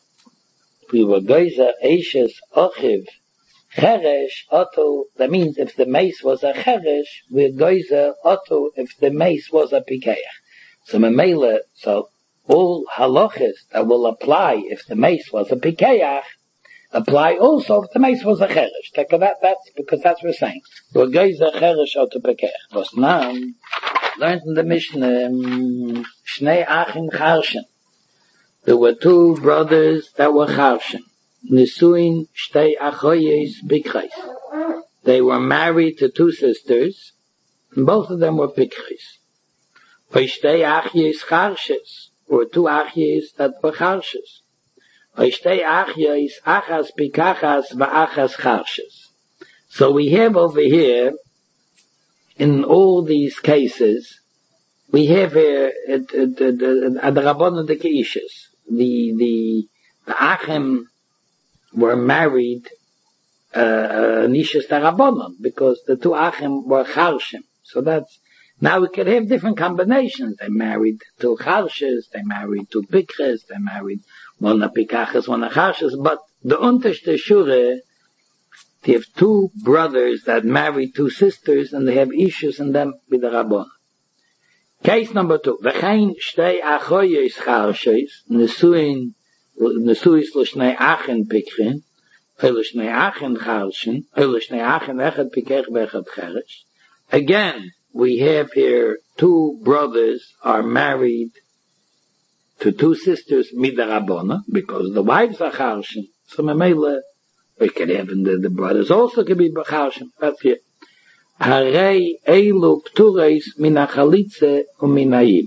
Eishes Ochiv Cheresh Oto. That means if the mace was a Cheresh, we're Geyser Oto if the mace was a Pikeach. So Memele, so all halachas that will apply if the mace was a Pikeach, apply also if the mace was a cheresh. That's because that's what we're saying. We're geyser cheresh out to pekech. Was now learned in the Mishnah, Shnei Achim Charshen. There were two brothers that were Charshen. Nisuin Shtei Achoyes Bikrais. They were married to two sisters, and both of them were Bikrais. Shtei Achies Charshes, or two Achies that were Charshes. So we have over here, in all these cases, we have here at the Rabbanon the Keishas. The Achim were married Nishas the Rabbanon, because the two Achim were Charshim. So that's, now we could have different combinations. They married two Charshes, they married two Bikres, they married one a Pikachas, one a Charshes, but the Unterste Shure, they have two brothers that married two sisters, and they have issues in them with the Rabbon. Case number 2. V'chein shtei achoyes Charshes, nesuis l'shnei achen Pikrin, l'shnei achen Charshin, l'shnei achen echad Pikech v'echad Cheresh. Again, we have here two brothers are married to two sisters midarabona, because the wives are charshin. So memele, we can have the brothers also can be charshin. That's here. Harei elu ptureis min hachalitze u'min ha'ibur.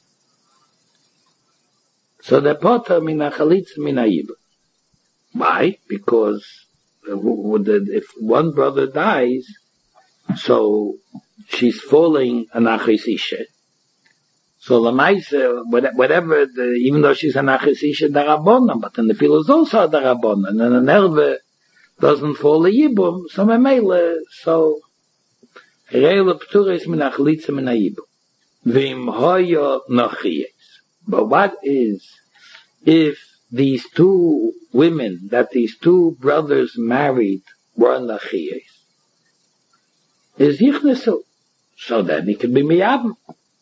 So the potter min hachalitze min ha'ibur. Why? Because if one brother dies, so she's falling an achisisha. So the Maisa, whatever, even though she's an achisisha darabona, but in the field is also a darabona, and an erve doesn't fall a yibum, so memele, so reile pturis min achlitza min ha'yibum. Vim hoyo nochiyes. But what is, if these two women that these two brothers married were nochiyes? Is yichnesu. So then he could be miyabim.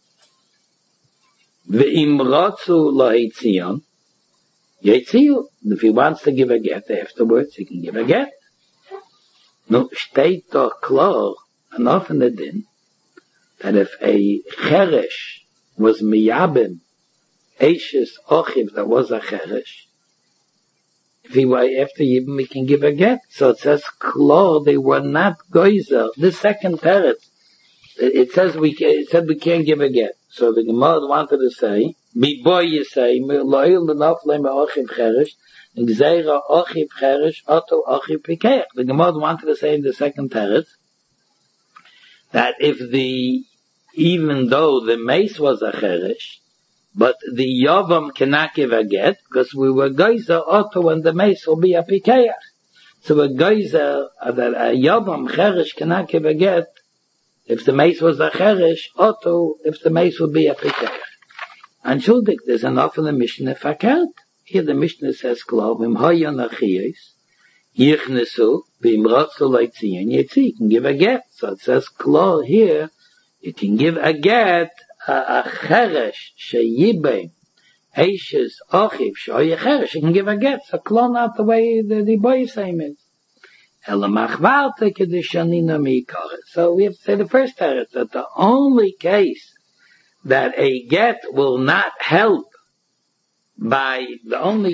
Ve'im rotzu lo hitzion, yetziu. If he wants to give a get afterwards, he can give a get. No, steht doch klar, enough in the din, that if a cheresh was miyabim, eishes ochiv that was a cheresh, if he were after yibim, he can give a get. So it says klar, they were not goizer. This second teretz, it said we can't give a get. So the Gemara wanted to say, Biboy you say, Lo'il l'nofle me'ochiv cheresh, and Gzeira ochiv cheresh, oto ochiv pikeach. The Gemara wanted to say in the second teretz, that even though the mace was a cheresh, but the Yavam cannot give a get, because we were geyser oto and the mace will be a pikeach. So a geyser, that a Yavam cheresh cannot give a get, if the mace was a cheresh, oto, if the mace would be a pikeach. And Schuldig, there's enough in the Mishnah fakert. Here the Mishnah says, Klo, vim hoyo nachiyos, yichnesu, vim rotzu leitzion, yetzi, you can give a get. So it says, Klo, here, you can give a get, a cheresh, sheyibem, eishes, ochiv, shoye cheresh, you can give a get. So Klo, not the way the boy is saying it. So we have to say the first teretz, that the only case that a get will not help by a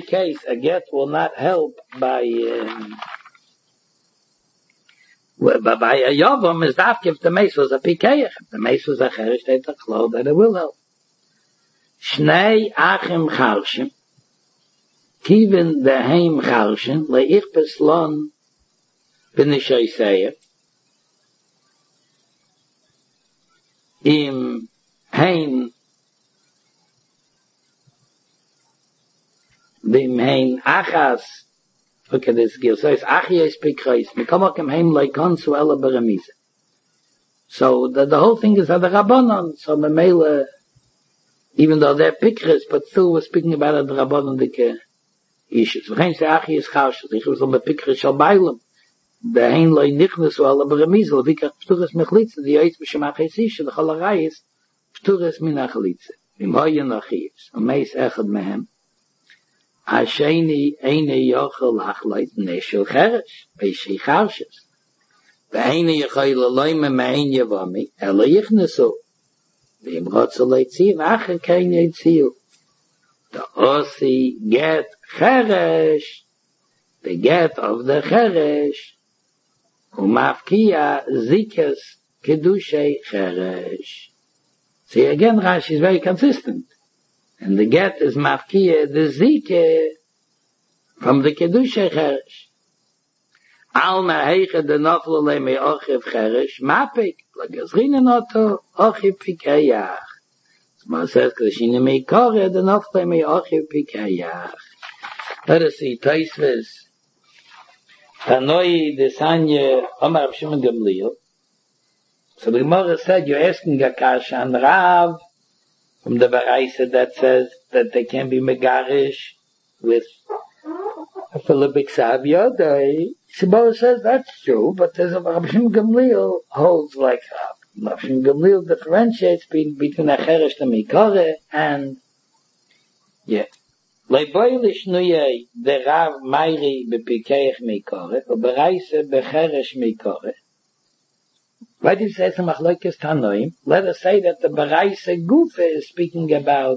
yavam is that if the mace was a pikeach. If the mace was a cheresh, they took law that it will help. Shnei achim charshim, kiven deheim charshim, leich beslon b'nishay seir, im heim dem hein achas, look at this gill, so it's achies pikreis, mikomakim heim leikon su ele beremize. So the whole thing is at the Rabbanon, so Memele, even though they're pikres, but still we're speaking about the Rabbanon dike issues. V'chein se achies chaushas, ich was me pikres shal bailam, the hein loy nichnes su ele beremize, levikach ptuches mechlitze, die oitz b'shemachis ishe, the cholarayis, ptuches min achlitze. Im hoyen achies, meis echad mehem, Hasheni eine yochel achleit neshel cheresh, beishi charshes. Ve'ene yochel aloyme me'en yavami, ela yichnesu. Ve'im rotzel leitziv, acher kein yitziv. The osi get cheresh, the get of the cheresh, umafkia zikas kedushay cheresh. See again, Rashi is very consistent. And the get is mafkiya, the zike, from the kedusha cheresh. Alma heiche de nofle le me ochiv cheresh, mapik, lagazrina noto, ochiv pikayach. Ma says, kashina me kore, de nofle me ochiv pikayach. Let us see, Taisves, Tanoi de Sanye, Omar Shimon Gamliel. So the Gemara said, you're asking a kasha and Rav, from the Baraisa that says that they can be megarish with a Philippic Savyodai. Shibor says that's true, but there's a Rabbi Shimon Gamliel holds like Rav. Rabbi Shimon Gamliel differentiates between a cheresh to mikore and Leiboilish nuyei the Rav Meiri bepikeich mikore, or Baraisa becheresh mikore. Why do you say some machlokes tanoim? Let us say that the Baraisa Gufa is speaking about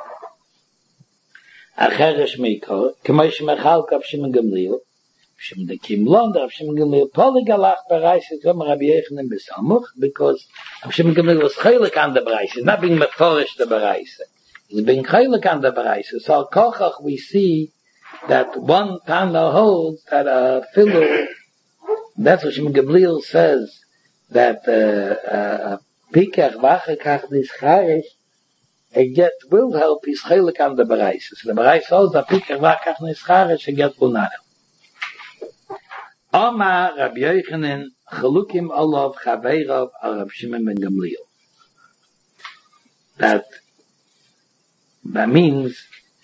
a cheresh meikor, k'moish mechalk of Shimon Gamliel, Shimon the Kimlon, of Shimon Gamliel, Poligalach Baraisa from Rabbi Yechanan Besamuch, because Shimon Gamliel was chaylik on the Baraisa. He's not being meforish the Baraisa. He's being chaylik on the Baraisa. So al kochach we see that one Tana holds that a filu, that's what Shimon Gamliel says, that pikach vachakach this charish a get will help his chelik on the Baraisa. So the Baraisa holds that pikach vachakach this charish a get will not help. Omar Rabbi Yochanan chalukim olav chaveirav al Rabbi Shimon ben Gamliel. That means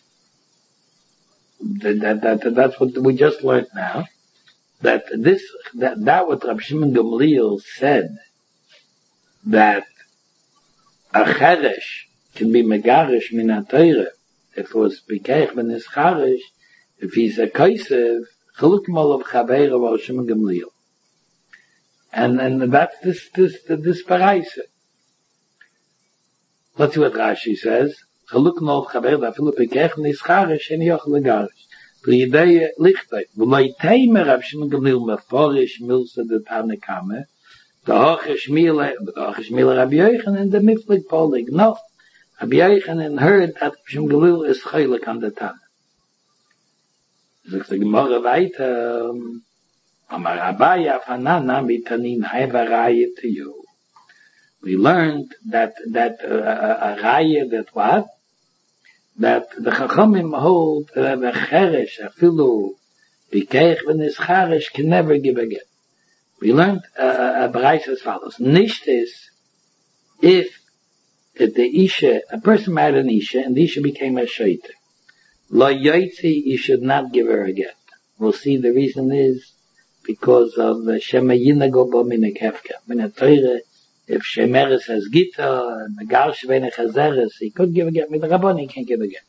that's what we just learned now. That what Rabbi Shimon Gamliel said, that a cheresh can be megarish min ha-Torah, if it was bikeich ben his cheresh, if he's a kaisev, chalukim olav chaveirav al Shimon Gamliel. And that's this paraisa. Let's see what Rashi says. Chalukim olav chaveirav afilu bikeich ben his cheresh, en yoch legarish. L'idei lichtay, v'loi teimer Rav Shimon Gamliel meforish milsa de Tanakame, the hochish mila Rabbi Yochanan, the miflig polig. No, Rabbi Yochanan heard that Rav Shimon Gamliel is chaylik on the Tana. Zog the Gemara weiter, Amar Abaya Fanana mitanin haiva raya to you. We learned that a raya that what? That the Chachamim hold that the cheresh, afilu, bikeich when his cheresh can never give a get. We learned a Baraisa as follows. Nishtis, if the Isha, a person married an Isha, and the Isha became a Shaita. Lo Yaitzi, you should not give her a get. We'll see the reason is because of the Shema Yinago Bo Mina Kefka. Mina Torah, if Shemeres has Gita, and the Gal Shvene Chazeres, he could give a get. With the Rabboni, he can't give a get.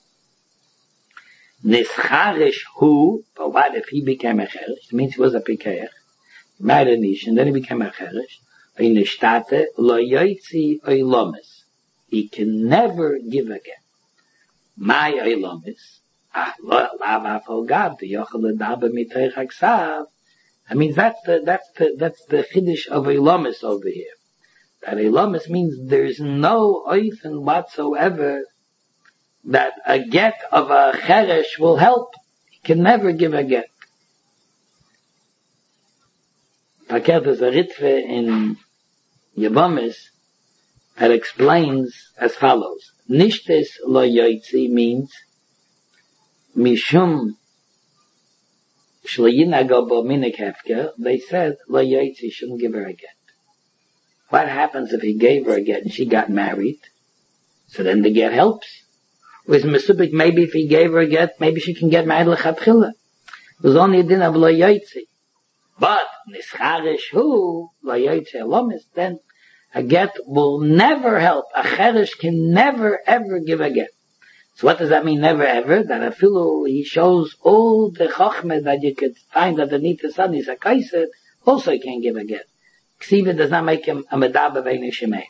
Nischarish hu, but what if he became a Cheresh? It means he was a Pikeach. He married an Ish, and then he became a Cheresh. In the Shtate, lo yoitzi oilomis. He can never give a get. My oilomis, lava folgav, the yochel ledaba miteich haksav. I mean, that's the chiddush of oilomis over here. That oilomis means there's no oifen whatsoever that a get of a cheresh will help. He can never give a get. There's a ritve in Yevamis that explains as follows. Nishtes lo yoitzi means Mishum Shlayinago bo minik hefker, they said, lo yaitzi, shouldn't give her a get. What happens if he gave her a get and she got married? So then the get helps. With Mesubik, maybe if he gave her a get, maybe she can get married lechatchila. It was only a din of lo yaitzi. But, nischarish hu, lo yaitzi alomis, then a get will never help. A cherish can never ever give a get. So what does that mean, never ever? That afilu, he shows all the chochmah that you could find underneath the sun is a kaiser, also he can't give a get. Ksiva does not make him a medaba ve'ene shemei.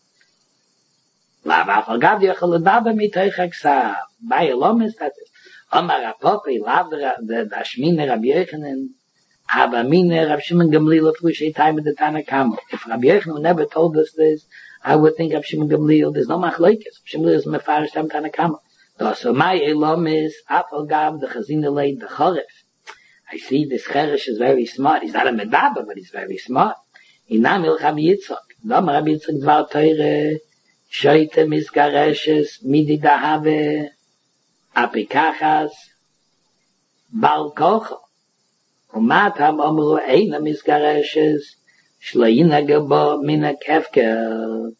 Lava afagav yochel medaba mitoich haksav. By alomis, that is. Omar apopi, lavra, the Ashmine Rabbi Yochanan, Abamine Rabbi Shimon Gamliel, Flushay time of the Tanakama. If Rabbi Yochanan never told us this, I would think Rabbi Shimon Gamliel, there's no machlokes. Rabbi Shimon Gamliel is mefarish time Tanakama. So my elam is afagav the chazina leid the choref. I see this cheresh is very smart. He's not a medaba, but he's very smart. Inam il Rabbi Yitzchak. Dom Rabbi Yitzchak dvar teire, shoyte misgareshes, midi dahave, apikachas, bal kocho. Umatam omru eina misgareshes, shleina gebo mina kefker.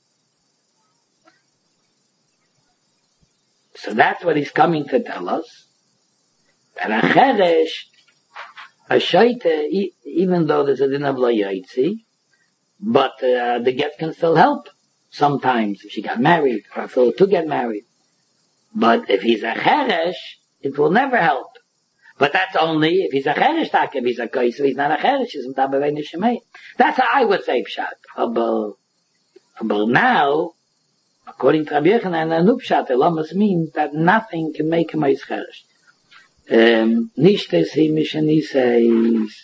So that's what he's coming to tell us. That a cheresh, a shaita, even though there's a din of lo yaitzi, but the get can still help. Sometimes if she got married, or if to get married. But if he's a cheresh, it will never help. But that's only if he's a cheresh, if he's a kaiser, he's not a cheresh, he's a tabavein shemei. That's how I would say pshat. But now, according to Rabbi Yochanan and Upshat, Elamas means that nothing can make him a cheresh. Nishtes he mishani says,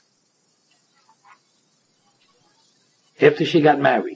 after she got married,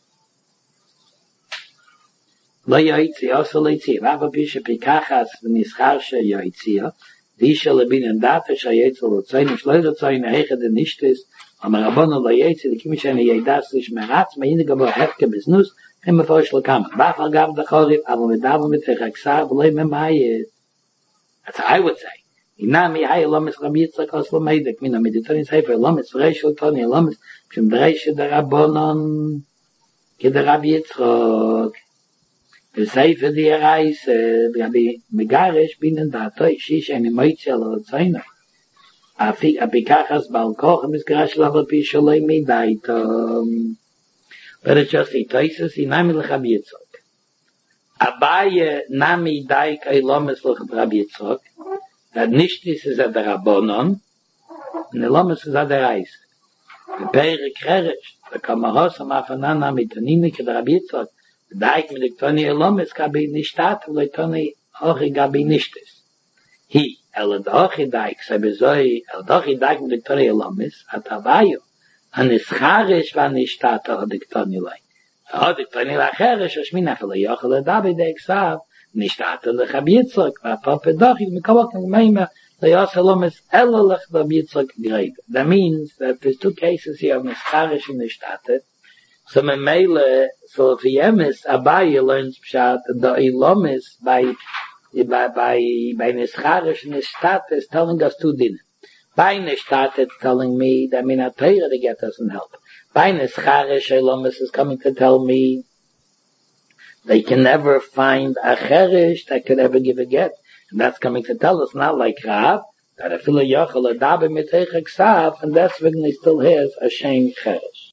lo yaitzi, also lo yaitzi, vava pisha pikachas v'nischarsha yaitziya, Disha lebin and data shayetzel rotzayin, shloy rotzayin heiche de nishtes, am rabonu lo yaitzi, the kimishani yaidas lish meratz, ma'ini gabo hefke biznus, hem meforish lekam. Bafal gav the chorif, avo medavu mitechaksav, v'loi memayet. That's how I would say. Inami hay lomis Rabbi Yitzchak oslo meidek, mina meditorin sefer lomis v'reish l'toni lomis, shem v'reish de rabonon, ke de Rabbi Yitzchak. Sefer die Reise, Rabbi Megarish binnen dato, shish eine moitzel l'tzaina. Apikachas bal kochem is garash lava pi sholoi midaitom. But it's just a toises, inami l'Rabbi Yitzchak. Abaye nami daik eilomes l'Rabbi Yitzchak, that nishtis is at the Rabbonon, and eilomes is at the Reise. The Peire Kreresh, the Kamarosam afanana mitanini ke the Rabbi Yitzchak, daik mit diktoni eilomes kabi nishtat, v'leitoni ochi gabi nishtis. He, el ochi daik, sebezoi, el ochi daik mit diktoni eilomes, atavayo, הנסחרש והנשתת הדקטוני לי. הדקטוני לאחרש, השמין אפילו יוכל לדבי דקסב, נשתת לחב יצחק, והפרפה דוחי, מקוות נגמיימה, ליוסר לומס, אלו לחב יצחק גרייד. That means that there's two cases here of נסחרש and נשתת. So memele, so if the emes, Abaye learns pshat, the ilomis, by נסחרש and nishtat is telling us two dinim. Beine started telling me that Minatayra the get doesn't help. Beine Scharish Elomis is coming to tell me they can never find a Cherish that could ever give a get. And that's coming to tell us, not like Rav, that a Fila Yochel Adabe Mitech Eksav, and that's when he still has a shame Cherish.